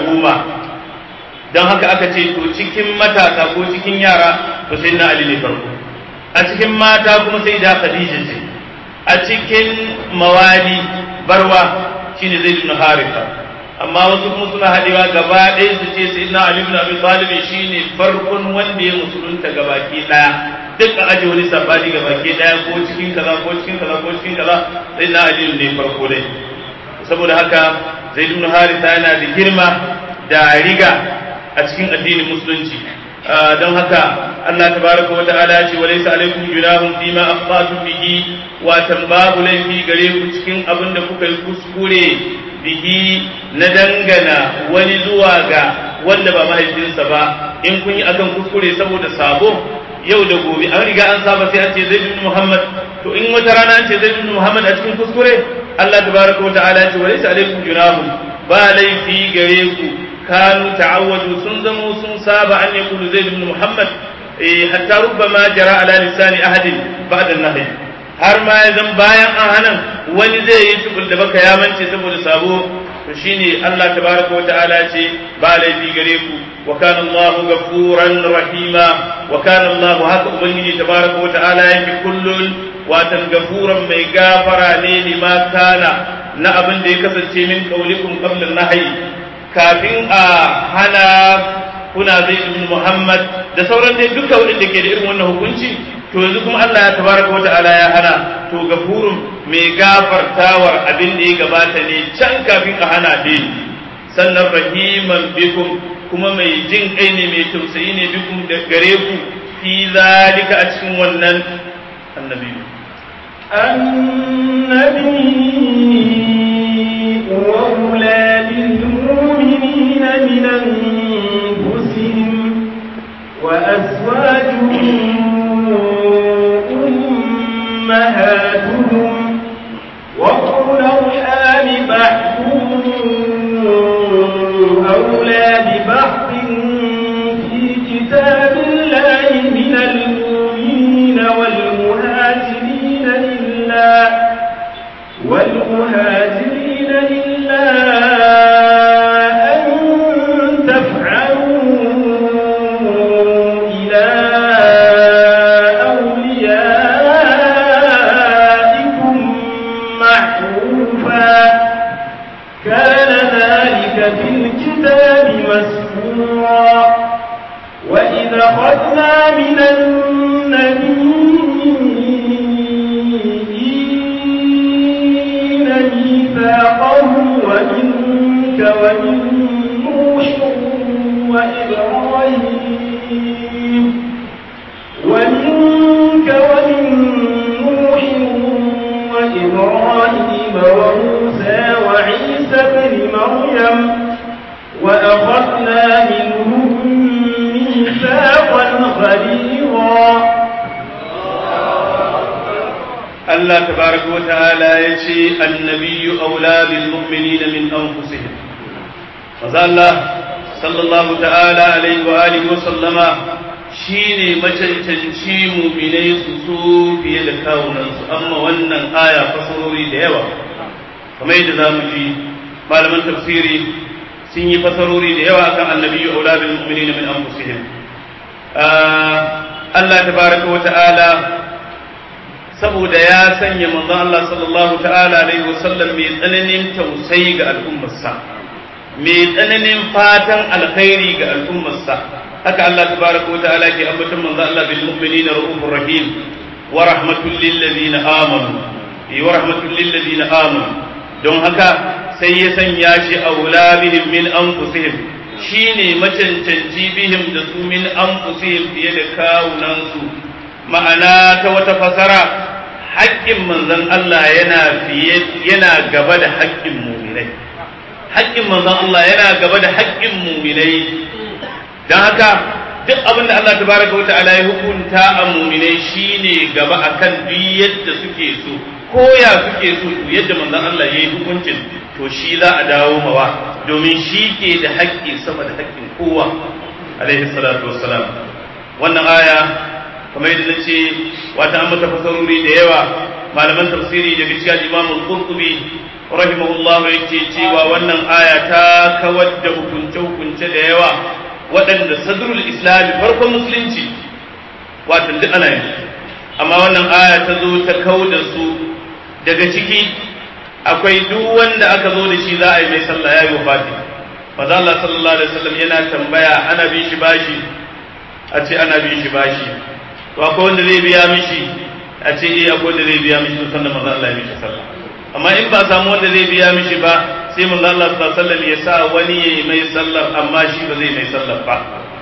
10 dan haka aka ce to cikin matasa ko cikin yara to sayyidina Ali ne farko a cikin mata kuma sayyida Khadija ce a cikin mawali barwa shine Zaid ibn Haritha amma wasu kuma suna hadewa gaba ɗaya su ce sayyidina Ali ibn Abi Talib shine farkon wanda ya musulunta gabaki daya duk a aje wani sabani gabaki daya ko cikin kaza ko cikin kaza ko cikin kaza sayyidina Ali ne farko dai saboda haka Zaid ibn Haritha yana da girma da riga a cikin addinin musulunci don haka Allah tabaraka wa ta'ala ya ce wa laysa alaykum junahun fima aqtatu bihi wa babu laifi gare ku cikin abin da kuka yi kuskure bihi na dangana wani zuwa ga wanda ba mahaifinsa ba in kun yi akan kuskure saboda sabo yau da gobe an riga an saba sai an ce Zaid ibn Muhammad to in wata rana an ce Zaid ibn Muhammad a cikin kuskure Allah tabaraka wa ta'ala ya ce wa laysa alaykum junahun ba laifi gare ku كانوا تعودوا سنزموا سنساب أن يقول زيد بن محمد حتى ربما جرى على لسان أحد بعد النهي har ma ya zan bayan an hana wani zai yi tukul da baka ya mance saboda sabo to shine Allah tabaraka wa ta'ala ce ba laifi gare ku wa kana Allah ghafuran rahima wa kana Allah haka ubangiji tabaraka wa ta'ala yake kullun watan gafuran mai gafara ne lima kana na abin da ya kasance min qaulikum qabla an-nahy kafin a hana kuna Zaid ibn Muhammad da sauran dai duka waɗanda ke da irin wannan hukunci to yanzu kuma Allah ya tabaraka wa ta'ala ya hana to gafurun mai gafartawar abin da ya gabata ne can kafin a hana dai sannan rahiman bikum kuma mai jin kai ne mai tausayi ne bikum da gare ku fi zalika a cikin wannan annabi wa uladil mu'minina min anfusihim wa azwajuhum أمهاتهم وأولو الأرحام بعضهم أولى وأخذنا من النبيين ميثاقهم ومنك ومن نوح وإبراهيم وموسى وعيسى بن مريم وأخذنا منهم ميثاقا غليظا. الله تبارك وتعالى يشي النبي أولى بالمؤمنين من أنفسهم. فذا الله صلى الله تعالى عليه وآله وسلم shine macancanci mu'minai su fiye da kawunansu, amma wannan aya fasarori da yawa kamar yadda za mu ji malaman tafsiri sun yi fasarori da yawa akan annabiyyu aula bil mu'minina min anfusihim. Allah tabaraka wa ta'ala saboda ya sanya manzon Allah sallallahu ta'ala alaihi wasallam mai tsananin tausayi ga al'ummarsa, mai tsananin fatan alkhairi ga al'ummarsa, haka Allah tabaraka wa ta'ala ke ambaton manzon Allah bil mu'minina raufur rahim wa rahmatul lil ladina amanu wa rahmatul lil ladina amanu. Don haka sai ya sanya shi aula bihim min anfusihim, shine macancanci bihim da su min anfusihim fiye da kawunansu. Ma'ana ta wata fasara, haƙƙin manzon Allah yana gaba da haƙƙin mu'minai, haƙƙin manzon Allah yana gaba da haƙƙin mu'minai. Don haka duk abin da Allah tabaraka wa ta'ala ya hukunta a mu'minai shine gaba akan duk yadda suke so, ko ya suke so yadda manzon Allah ya yi hukuncin, to shi za a dawo mawa, domin shi ke da haƙƙi sama da haƙƙin kowa alaihi salatu wassalam. Wannan aya kamar yadda nace wata an mata fasarori da yawa, malaman tafsiri da gaskiya Imam Al-Qurtubi rahimahullah yake cewa wannan aya ta kawar da hukunce-hukunce da yawa waɗanda sadrul islami farkon musulunci wato duk ana yin, amma wannan aya ta zo ta kauda su. Daga ciki akwai duk wanda aka zo da shi za a yi mai sallah ya yi wafati, maza Allah sallallahu alaihi wasallam yana tambaya ana bin shi bashi, a ce ana bin shi bashi, to akwai wanda zai biya mishi, a ce akwai wanda zai biya mishi, to sannan maza Allah ya mishi sallah. Amma in ba samu wanda zai biya mishi ba, sai manzo Allah sallallahu alaihi wasallam ya sa wani ya yi mai sallar, amma shi ba zai mai sallar ba.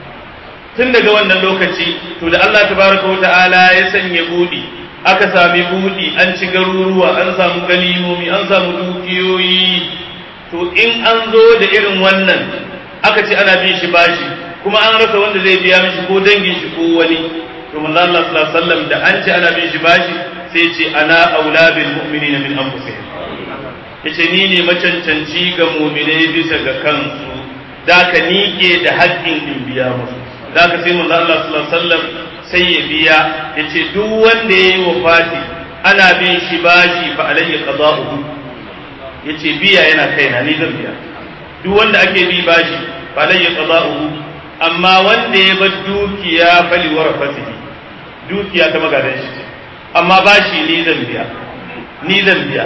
Tun daga wannan lokaci to da Allah tabaraka wa ta'ala ya sanya budi, aka sami budi, an ci garuruwa, an samu ganimomi, an samu dukiyoyi, to in an zo da irin wannan aka ce ana bin shi bashi, kuma an rasa wanda zai biya mishi ko dangin shi ko wani, to manzo Allah sallallahu alaihi wasallam da an ce ana bin shi bashi sai ce ana aula bil mu'minina min anfusihim, yace ni ne macancanci ga mu'minai bisa ga kansu, da ka nike da haƙƙin in biya musu. Da ka sai manzo Allah sallallahu alaihi wasallam sai ya biya, yace duk wanda yayi wafati ana bin shi bashi fa alayhi qada'uhu, yace biya yana kaina ni zan biya. Duk wanda ake bi bashi fa alayhi qada'uhu, amma wanda ya bar dukiya fali warafatihi, dukiya ta magadan shi, amma bashi ni zan biya, ni zan biya.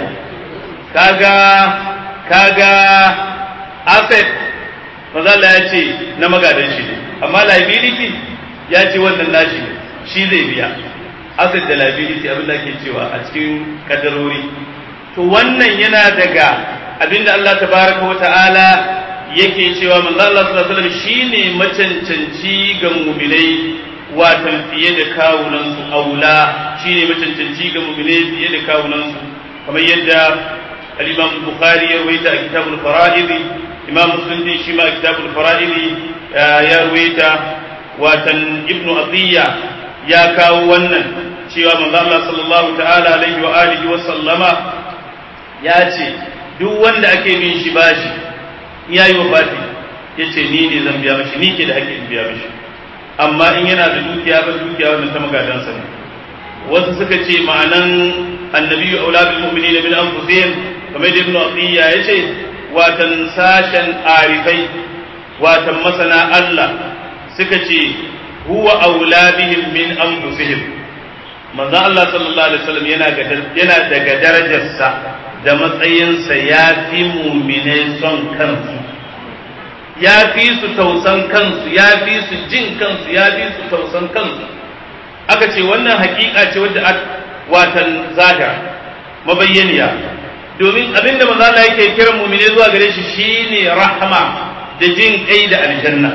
kaga asset mazalla ya ce na magadan shi ne, amma liability ya ce wannan nashi ne, shi zai biya. Asset da liability abin da ke cewa a cikin kadarori, to wannan yana daga abinda Allah tabaraka wa ta'ala yake cewa manzo Allah sallallahu alaihi wasallam shine macancanci ga mu'minai watan fiye da kawunan su, aula shine macancanci ga mu'minai fiye da kawunan su, kamar yadda al-Imam Bukhari ya rawaita a Kitabul Fara'id, Imam Muslim din shi ma Kitabul Fara'id ya rawaita, watan Ibn Atiyya ya kawo wannan cewa manzo Allah sallallahu ta'ala alaihi wa alihi wa sallama ya ce duk wanda ake bin shi bashi ya yi wafati, ya ce ni ne zan biya mashi, ni ke da haƙƙin biya mashi, amma in yana da dukiya ba dukiya wannan ta magadansa ne. Wasu suka ce ma'anan annabi aula bil mu'minina min anfusihim, kamar da Ibn Atiyya ya ce watan sashen arifai watan masana Allah suka ce huwa aula bihim min anfusihim. Manzo Allah sallallahu alaihi wasallam yana daga darajarsa da matsayinsa ya fi mu'minai son kansu. ya fi su tausan kansu, ya fi su jin kansu, ya fi su tausan kansu. Aka ce wannan hakika ce wadda watan zahira mabayyaniya, domin abinda manzo Allah yake kiran mu'mine zuwa gare shi shine rahma da jin kai da aljanna.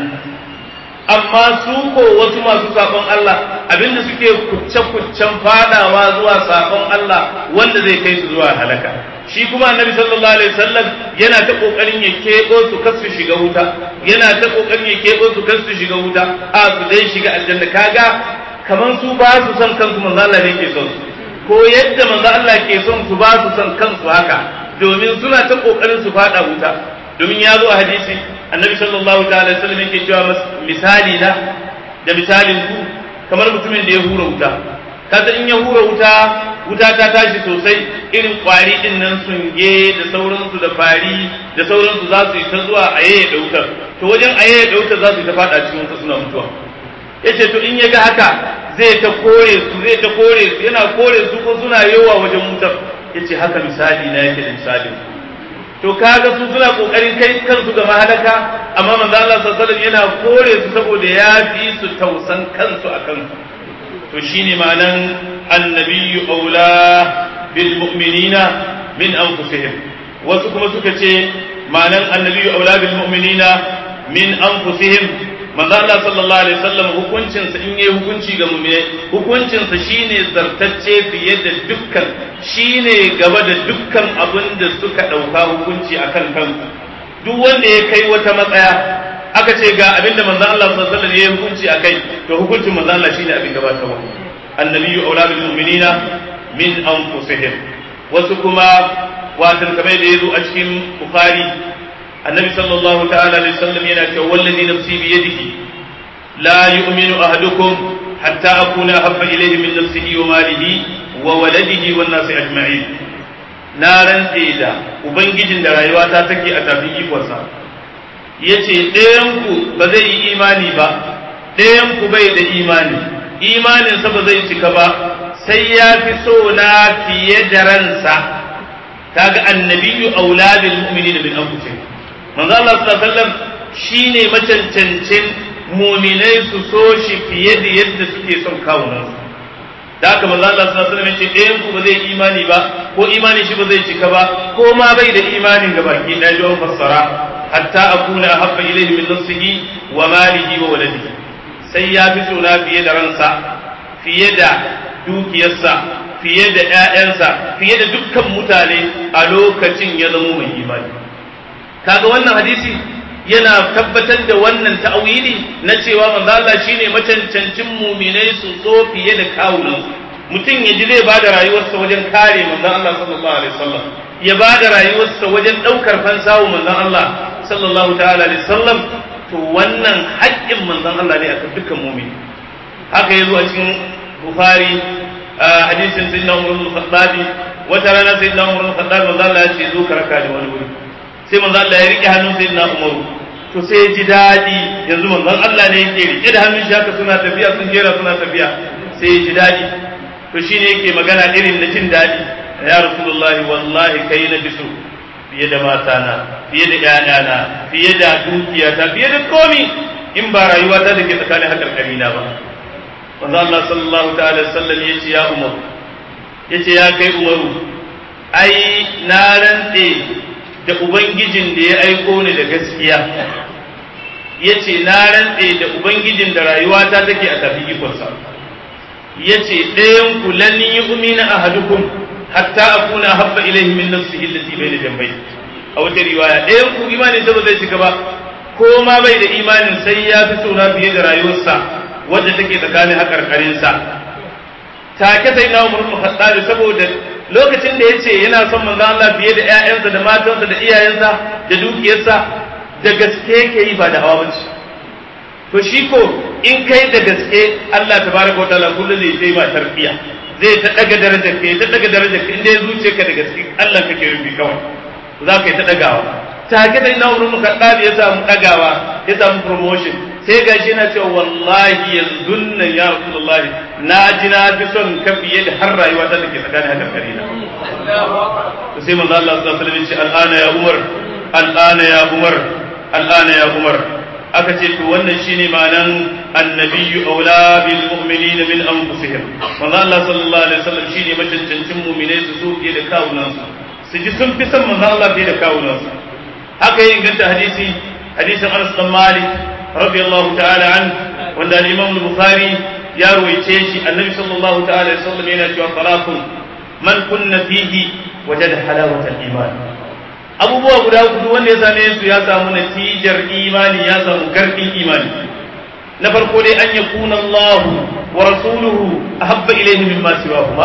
Amma su ko wasu masu sabon Allah abinda suke kuccen fadawa zuwa sabon Allah wanda zai kai su zuwa halaka. Shi kuma annabi sallallahu alaihi wasallam yana ta kokarin ya kebo su kasu shiga wuta, yana ta kokarin ya kebo su kasu shiga wuta, a su dai shiga aljanna. Kaga kaman su ba su son kansu, manzo Allah ne ke son su, ko yadda manzo Allah ke son su ba su son kansu haka, domin suna ta kokarin su fada wuta. Domin ya zo a hadisi annabi sallallahu ta'ala alaihi wasallam yake cewa misali na da misalin ku kamar mutumin da ya hura wuta. Kaza in ya hura wuta ta tashi sosai, irin kwari din nan sunge da sauransu da fari da sauransu za su yi ta zuwa a yayyaɗa wutar, to wajen a yayyaɗa wutar za su yi ta faɗa cikin wuta suna mutuwa. Yace to in ya ga haka zai ta kore su yana kore su ko suna yawa wajen wutar. Yace haka misali na yake da misalin ku. To kaga su suna kokarin kai kansu ga mahalaka, amma manzo Allah sallallahu alaihi wasallam yana kore su saboda ya fi su tausan kansu akan su. To shine ma'anan annabiyyu aula bil mu'minina min anfusihim. Wasu kuma suka ce ma'anan annabiyyu aula bil mu'minina min anfusihim, manzo Allah sallallahu alaihi wasallam hukuncin sa in yayi hukunci ga mu'mine, hukuncin sa shine zartacce fiye da dukkan, shine gaba da dukkan abin da suka dauka hukunci akan kansu. Duk wanda ya kai wata matsaya aka ce ga abinda manzo Allah sallallahu alaihi wasallam ya hukunci akai, to hukuncin manzo Allah shine abin gabatarwa. Annabiyyu aula bil mu'minina min anfusihim. Wasu kuma watan kamar da yazo a cikin Bukhari, annabi sallallahu ta'ala alaihi wasallam yana cewa wallazi nafsi bi yadihi la yu'minu ahadukum hatta akuna habba ilayhi min nafsihi wa malihi wa waladihi wan nasi ajma'in. Na rantse da ubangijin da rayuwa ta take a tafin ikonsa, yace ɗayanku ba zai yi imani ba, ɗayanku bai da imani, imaninsa ba zai cika ba sai ya fi so na fiye da ransa. Kaga annabiyyu aula bil mu'minina min anfusihim. Manzo Allah sallallahu alaihi wasallam shine macancancin mu'minai su so shi fiye da yadda suke son kawunansu. Da haka manzo Allah sallallahu alaihi wasallam yace ɗayanku ba zai imani ba, ko imani shi ba zai cika ba, ko ma bai da imanin gabaki ɗaya don fassara, hatta akuna habba ilayhi min nafsihi wa malihi wa waladihi. Sai ya fi sona fiye da ransa, fiye da dukiyarsa, fiye da ƴaƴansa, fiye da dukkan mutane a lokacin ya zama mai imani. Kaga wannan hadisi yana tabbatar da wannan ta'awili na cewa manzo Allah shine macancancin mu'minai su so fiye da kawunansu. Mutum ya ji zai bada rayuwarsa wajen kare manzo Allah sallallahu alaihi wasallam, ya bada rayuwarsa wajen daukar fansawo manzo Allah sallallahu ta'ala alaihi wasallam, to wannan haƙƙin manzon Allah ne akan dukkan mu'mini. Haka yazo a cikin Bukhari hadisin sayyidina Umar bin Khattab, wata rana sayyidina Umar bin Khattab manzo Allah ya ce zo ka raka ni wani wuri, sai manzo Allah ya rike hannun sayyidina Umar, to sai ya ji dadi, yanzu manzon Allah ne yake rike da hannun shi haka suna tafiya, sun jera suna tafiya, sai ya ji dadi. To shine yake magana irin na jin dadi, ya Rasulullahi wallahi kai na bisu fiye da matana, fiye da ƴaƴana, fiye da dukiyata, fiye da komi, in ba rayuwata da ke tsakanin hakarkari na ba. Manzo Allah sallallahu ta'ala sallam yace ya Umar, yace ya kai Umaru, ai na rantse da ubangijin da ya aiko ni da gaskiya, yace na rantse da ubangijin da rayuwata take a tafi ikonsa, yace ɗayan ku lan yu'mina ahadukum hatta akuna habba ilayhi min nafsihi allati bayna jambayhi. A wata riwaya ɗayan ku imanin sa ba zai cika ba, ko ma bai da imanin sai ya fi sona fiye da rayuwarsa wadda take tsakanin hakarkarinsa. Take sai na Umar bin Khattab saboda lokacin da yace yana son manzo Allah fiye da ƴaƴansa da matansa da iyayensa da dukiyarsa, da gaske yake yi ba da hawa bace. To shi ko in kai da gaske Allah tabaraka wa ta'ala kullu zai sai ma tarbiya, zai ta daga darajar ka, ta daga darajar ka, inda ya zuce ka da gaske Allah kake rubi kawai, za ka yi ta dagawa. Take sai na Umar bin Khattab ya samu dagawa, ya samu promotion, sai gashi yana cewa wallahi yanzu nan ya Rasulullah na ji na fi son ka fiye da har rayuwa ta take tsakanin haka karina. To sai manzo Allah sallallahu alaihi wasallam ya ce al'ana ya Umar, al'ana ya Umar, al'ana ya Umar aka ce to wannan shine ma'anan annabiyyu aula bil mu'minina min anfusihim manzo Allah sallallahu alaihi wasallam shine macancancin mu'minai su so fiye da kawunansu su ji sun fi son manzo Allah fiye da kawunansu haka yin ganta hadisin Anas bin Malik radiyallahu ta'ala an wanda al-Imam al-Bukhari ya ruwaice shi annabi sallallahu ta'ala alaihi wasallam yana cewa salatun man kunna fihi wajada halawatal iman abubuwa guda uku wanda ya same su ya samu natijar imani ya samu garkin imani na farko dai an yakuna Allah wa rasuluhu ahabba ilayhi mimma siwahuma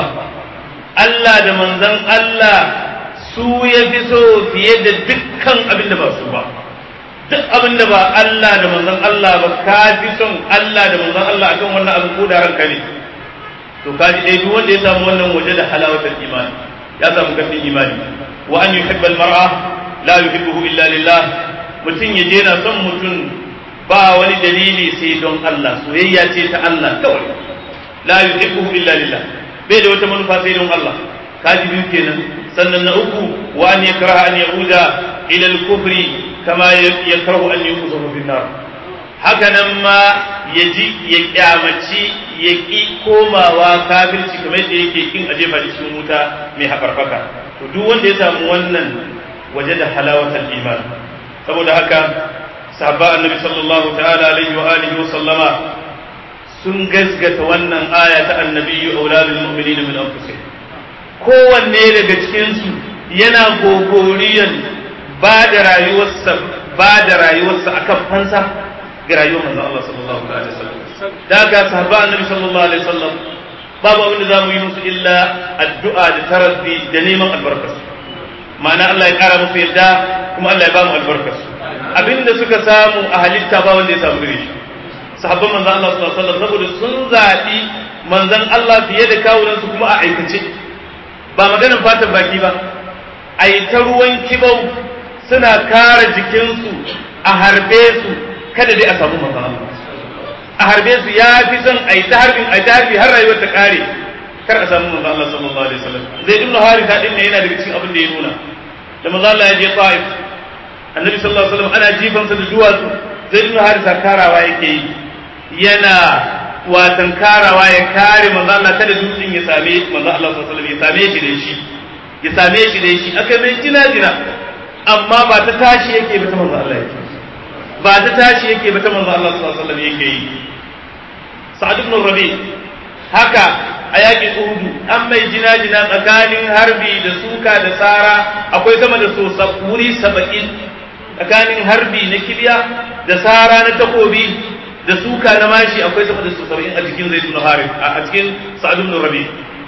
Allah da manzon Allah su yafi so fiye da dukkan abin da ba su ba duk abin da ba Allah da manzon Allah ba ka fi son Allah da manzon Allah akan wannan abu ko da ranka ne to kaji dai duk wanda ya samu wannan waje da halawatul imani ya samu garkin imani wa an yuhibba al-mar'a la yuhibbuhu illa lillah mutun yaje na son mutun ba wani dalili sai don Allah soyayya ce ta Allah kawai la yuhibbuhu illa lillah bai da wata manufa sai don Allah kaji biyu kenan sannan na uku wa an yakraha an yauda ila al-kufri kama yakrahu an yuqzafa fi nar haka nan ma yaji ya kyamaci ya ki komawa kafirci kamar da yake kin ajefa cikin wuta mai hakarfaka to duk wanda ya samu wannan waje da halawatul iman saboda haka sahaba annabi sallallahu ta'ala alaihi wa alihi wa sallama sun gazgata wannan aya ta annabiyyu auladul mu'minina min anfusihim kowanne daga cikin su yana gogoriyan ba da rayuwarsa akan fansa ga rayuwar manzo Allah sallallahu alaihi wasallam daga sahaba annabi sallallahu alaihi wasallam babu abin da zamu yi musu illa addu'a da taraddi da neman albarkarsu ma'ana Allah ya kara musu yadda kuma Allah ya ba mu albarkarsu abinda suka samu a halitta ba wanda ya samu gare shi sahabban manzo Allah sallallahu alaihi wasallam saboda sun zabi manzon Allah fiye da kawunan su kuma a aikace ba maganar fatan baki ba ai ta ruwan kibau suna kare jikinsu a harbe su kada dai a samu manzon Allah a harbe su ya fi son ai ta harbi har rayuwar ta kare kar a samu manzo Allah sallallahu alaihi wasallam zai ibnu haritha din ne yana daga cikin abin da ya nuna da manzo Allah ya je Taif annabi sallallahu alaihi wasallam ana jifan sa da duwatsu zai ibnu haritha karawa yake yi yana watan karawa ya kare manzo Allah kada dutsen ya same manzo Allah sallallahu alaihi wasallam ya same shi da shi aka mai jina amma ba ta tashi yake ba ta manzo Allah yake ba ta tashi yake ba ta manzo Allah sallallahu alaihi wasallam yake yi Sa'ad ibn Rabi haka a yaƙin Uhudu an mai jina-jina tsakanin harbi da suka da tsara akwai sama da wuri 70 tsakanin harbi na kibiya da tsara na takobi da suka na mashi akwai sama da 70 a cikin Zaid ibn Harith a cikin Sa'ad ibn Rabi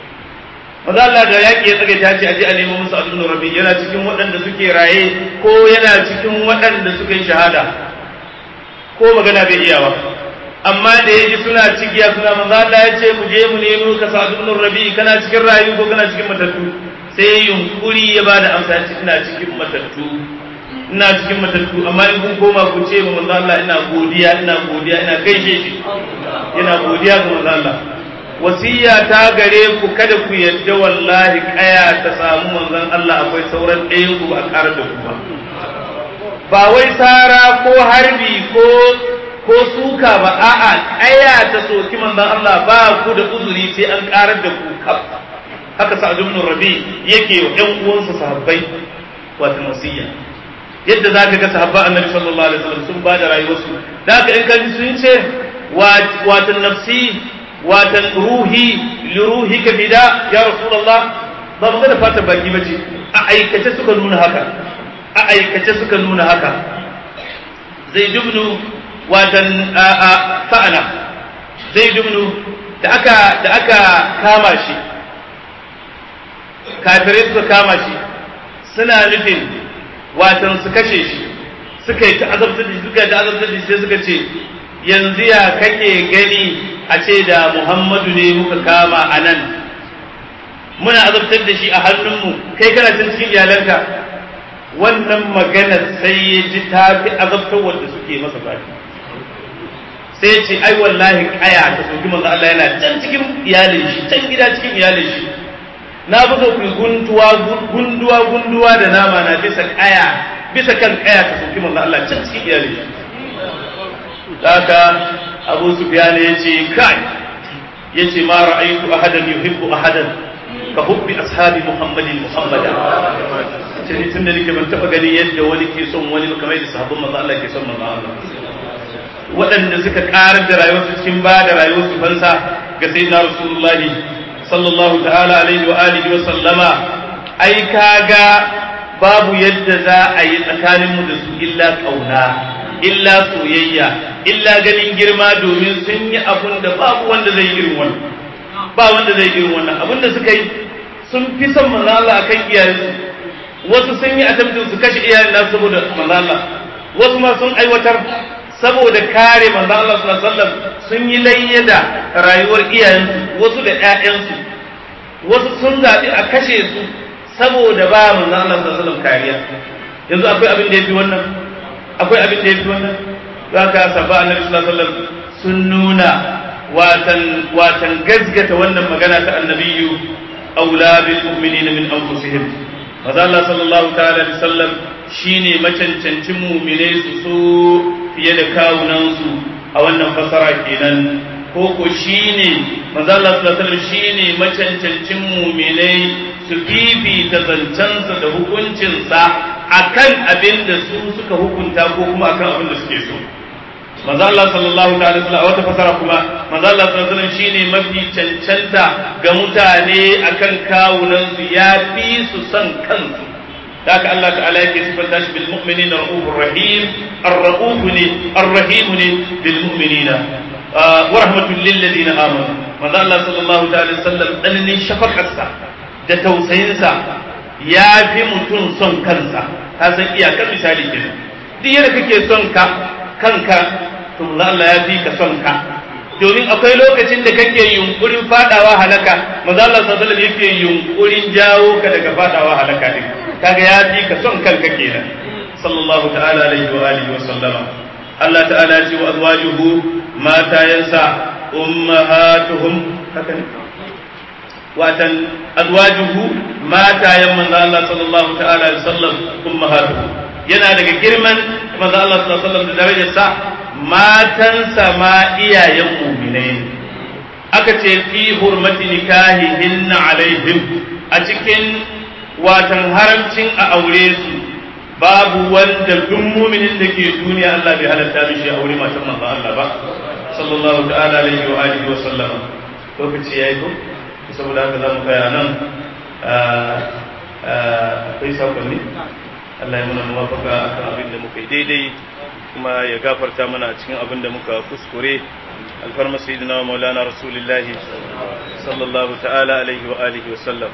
maza Allah da yaƙi ya tsage ta ce aje a nemo musu Sa'ad ibn Rabi yana cikin waɗanda suke raye ko yana cikin waɗanda suka yi shahada ko magana bai iya ba amma da yaji suna cikiya suna manzo Allah ya ce mu je mu nemo ka Sa'd ibn Rabi kana cikin rayu ko kana cikin matattu sai yunkuri ya bada amsa ce ina cikin matattu amma in kun koma ku ce mu manzo Allah ina godiya ina gaishe shi ina godiya ga manzo Allah wasiya ta gare ku kada ku yadda wallahi kaya ta samu manzon Allah akwai sauran ɗayan ku ba a ƙara da ku ba wai sara ko harbi ko suka ba a'a aya ta soki manzon Allah ba ku da uzuri sai an karar da ku haka Sa'd ibn Rabi yake wa ɗan uwansa sahabbai wato wasiya yadda zaka ga sahabba Annabi sallallahu alaihi wasallam sun bada rayuwarsu zaka in kan sun ce wato nafsi wato ruhi li ruhika bida ya rasulullah ba mu da fata baki bace a aikace suka nuna haka zai dubnu watan fa'ana zai dubnu da aka kama shi kafirai suka kama shi suna nufin watan su kashe shi suka yi ta azabtar da shi sai suka ce yanzu ya kake gani a ce da Muhammadu ne muka kama a nan muna azabtar da shi a hannunmu kai kana cin cikin iyalanka wannan maganar sai ya ji ta fi azabtar wanda suke masa zafi sai ya ce ai wallahi kaya ta soki manzo Allah yana can cikin iyalin shi can gida cikin iyalin shi na buga ku gunduwa da nama na bisa kaya bisa kan kaya ka soki manzo Allah can cikin iyali haka Abu Sufyan yace kai yace ma ra'aytu ahadan yuhibbu ahadan ka hubbi ashabi Muhammadin Muhammadan sai tunda nake ban taba gani yadda wani ke son wani kamar da sahabban manzo Allah ke son manzo Allah waɗanda suka karar da rayuwarsu cikin ba da rayuwarsu fansa ga sayyidina Rasulullahi sallallahu ta'ala alaihi wa alihi wa sallama ai kaga babu yadda za a yi tsakaninmu da su illa kauna illa soyayya illa ganin girma domin sun yi abun da babu wanda zai yi irin wannan ba wanda zai yi irin wannan abun da suka yi sun fi son manzo Allah akan iyayensu wasu sun yi attempting su kashe iyayen nasu saboda manzo Allah wasu ma sun aiwatar saboda kare manzo Allah sallallahu alaihi wasallam sun yi layyada rayuwar iyayensu wasu da ƴaƴansu wasu sun zabi a kashe su saboda ba manzo Allah sallallahu alaihi wasallam kariya yanzu akwai abin da yafi wannan akwai abin da yafi wannan zaka sabba annabi sallallahu alaihi wasallam sun nuna watan gazgata wannan magana ta annabiyyu aula bil mu'minina min anfusihim manzo Allah sallallahu ta'ala alaihi wasallam shine macancancin mu'minai su so fiye da kawunansu a wannan fasara kenan ko shine manzo Allah sallallahu alaihi wasallam shine macancancin mu'minai su fifita zancensa da hukuncinsa akan abin da su suka hukunta ko kuma akan abin da suke so manzo Allah sallallahu ta'ala alaihi wasallam wata fasara kuma manzo Allah sallallahu alaihi wasallam shine mafi cancanta ga mutane akan kawunansu ya fi su san kansu haka Allah ta'ala yake sifanta shi bil mu'minina ar-rahufur rahim ar-rauf ne ar-rahim ne bil mu'minina wa rahmatul lil ladina amanu manzo Allah sallallahu ta'ala alaihi wasallam dalilin shafaqarsa da tausayinsa ya fi mutum son kansa ka san iyakar misali kenan duk yadda kake son kanka to Allah ya fi ka son ka domin akwai lokacin da kake yunkurin fadawa halaka manzo Allah sallallahu alaihi wasallam yake yunkurin jawo ka daga fadawa halaka din kaga ya fi ka son kanka kenan sallallahu ta'ala alaihi wa alihi wa sallama Allah ta'ala ya ce wa azwajuhu matayansa ummahatuhum haka ne watan azwajuhu matayan manzo Allah sallallahu ta'ala alaihi wasallam ummahatuhum yana daga girman manzo Allah sallallahu alaihi wasallam da darajarsa matansa ma iyayen mu'minai aka ce fi hurmati nikahihin alaihim a cikin watan haramcin a aure su babu wanda duk mu'minin da ke duniya Allah bai halatta mishi aure matan manzo Allah ba sallallahu ta'ala alaihi wa alihi wa sallam lokaci yayi ko saboda haka zamu kai nan akwai sakonni Allah ya muna muwafaka akan abin da muka yi daidai kuma ya gafarta mana a cikin abin da muka kuskure alfarma sayyidina maulana rasulullahi sallallahu ta'ala alaihi wa alihi wa sallam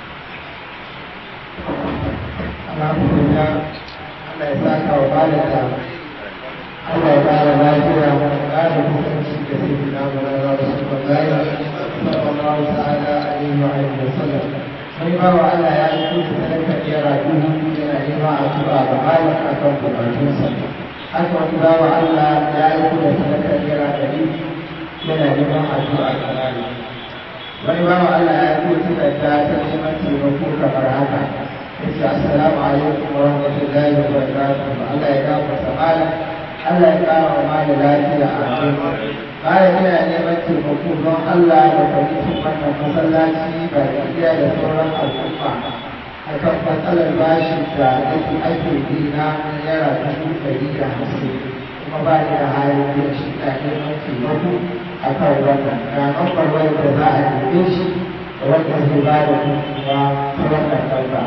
alhamdulillah Allah ya saka wa balata Allah ya kara lafiya da kusanci da sayyidina maulana rasulullahi sallallahu ta'ala alaihi wa alihi wa sallam wani bawa Allah ya yi kusa sadaka naira 2000 yana neman addu'a ga malam akan bukatunsa haka wani bawa Allah ya yi kusa sadaka naira 100 yana neman addu'a ga malam wani bawa Allah ya yi kusa takarda ta neman taimako kamar haka yace assalamu alaikum wa rahmatullahi wa barakatuh Allah ya gafarta malam Allah ya kara wa malam lafiya amin bayan yana neman taimako don Allah da kwamitin wannan masallaci ba da iya da sauran al'umma a kan matsalar bashi da ake bi na naira 150 kuma ba ni da halin da shi na neman taimako a kan wannan ga lambar wayar da za a neme shi da wanda zai ba da kuma ta wannan lamba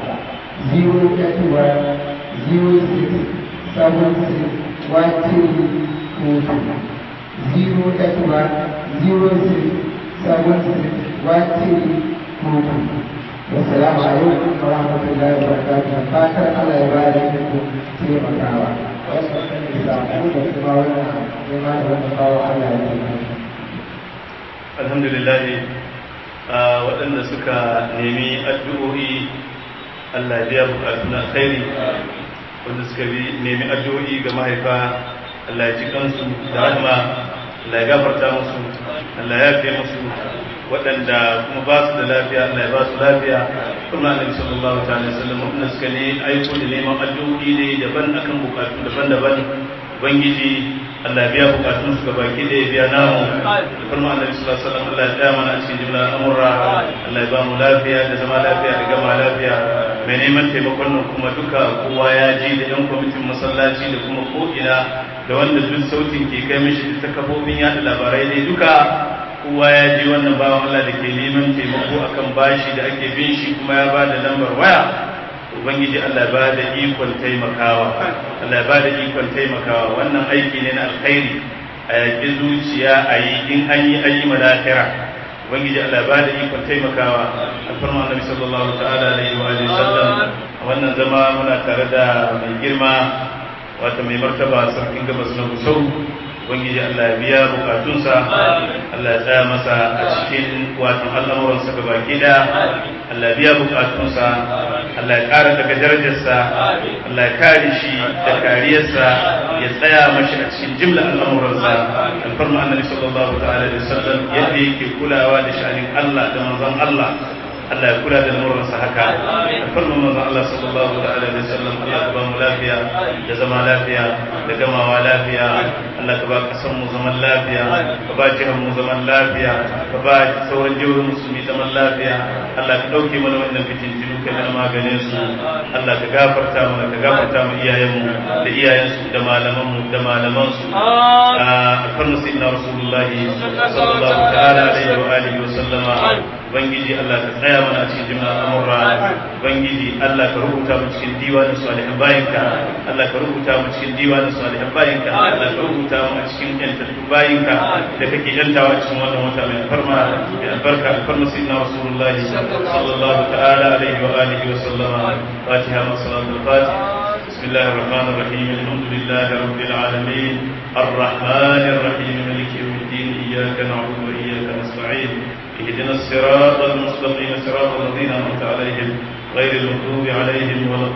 081067613 alaikum wa rahmatullahi wa barakatuh fatar Allah ya bada ku taimakawa wasu kan da samu da kuma wannan nema da wannan bawo Allah ya yi alhamdulillah waɗanda suka nemi addu'o'i Allah ya biya bukatun alkhairi wanda suka nemi addu'o'i ga mahaifa Allah ya ji kansu da rahma Allah ya gafarta musu Allah ya yafe musu waɗanda kuma ba su da lafiya Allah ya ba su lafiya kuma Annabi sallallahu ta'ala sallam wanda suka ne aiko da neman addu'o'i ne daban akan bukatu daban-daban ubangiji Allah biya bukatun su gabaki da ya biya namu kuma Annabi sallallahu alaihi wasallam Allah ya tsaya mana a cikin jumla amurra Allah ya ba mu lafiya da zama lafiya da gama lafiya mai neman taimakon nan kuma duka kowa ya ji da yan kwamitin masallaci da kuma ko'ina da wanda duk sautin ke kai mishi ta kafofin yada labarai dai duka kowa ya ji wannan bawan Allah da ke neman taimako akan bashi da ake bin shi kuma ya ba da lambar waya ubangiji Allah ya ba da ikon taimakawa Allah ya ba da ikon taimakawa wannan aiki ne na alkhairi a yaƙi zuciya a yi in an yi ayi malakira ubangiji Allah ya ba da ikon taimakawa alfarma annabi sallallahu ta'ala alaihi wa sallam a wannan zama muna tare da mai girma wato mai martaba sarkin gabas na Gusau ubangiji Allah ya biya bukatunsa Allah ya tsaya masa a cikin wato al'amuransa gabaki daya Allah ya biya bukatunsa Allah ya ƙara daga darajarsa Allah ya kare shi da kariyarsa ya tsaya mashi a cikin jimla al'amuransa alfarma annabi sallallahu ta'ala alaihi wasallam yadda yake kulawa da sha'anin Allah da manzon Allah Allah ya kula da lamuransa haka alfarma manzon Allah sallallahu ta'ala alaihi wasallam Allah ya ba mu lafiya da zama lafiya da gamawa lafiya Allah ka ba kasan mu zaman lafiya ka ba jihar mu zaman lafiya ka ba sauran jihohin musulmi zaman lafiya Allah ka dauke mana wannan fitintinu kai mana maganin su Allah ka gafarta mu iyayenmu da iyayensu da malamanmu da malamansu alfarma sayyidina rasulullahi sallallahu ta'ala alaihi wa alihi wa sallama ubangiji Allah ka tsaya mana cikin jimla al'amurra ubangiji Allah ka rubuta mu cikin diwanin salihan bayinka Allah ka rubuta mu cikin diwanin salihan bayinka Allah ka rubuta mu a cikin yantattun bayinka da kake yantawa cikin wannan wata mai alfarma mai albarka alfarma sayyidina rasulullahi sallallahu ta'ala alaihi wa alihi wa sallama fatiha wa salatul fatiha بسم الله الرحمن الرحيم الحمد لله رب العالمين الرحمن الرحيم مالك يوم الدين إياك نعبد وإياك نستعين اهدنا الصراط المستقيم صراط الذين أنعمت عليهم غير المغضوب عليهم ولا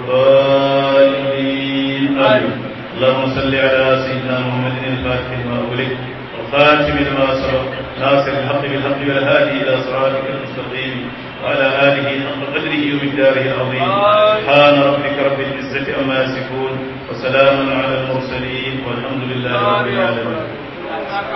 الضالين آمين اللهم صل على سيدنا محمد الفاتح لما أغلق والخاتم لما سبق ناصر الحق بالحق والهادي إلى صراطك المستقيم وعلى آله حق قدره ومقداره العظيم سبحان ربك رب العزة عما يصفون وسلام على المرسلين والحمد لله رب العالمين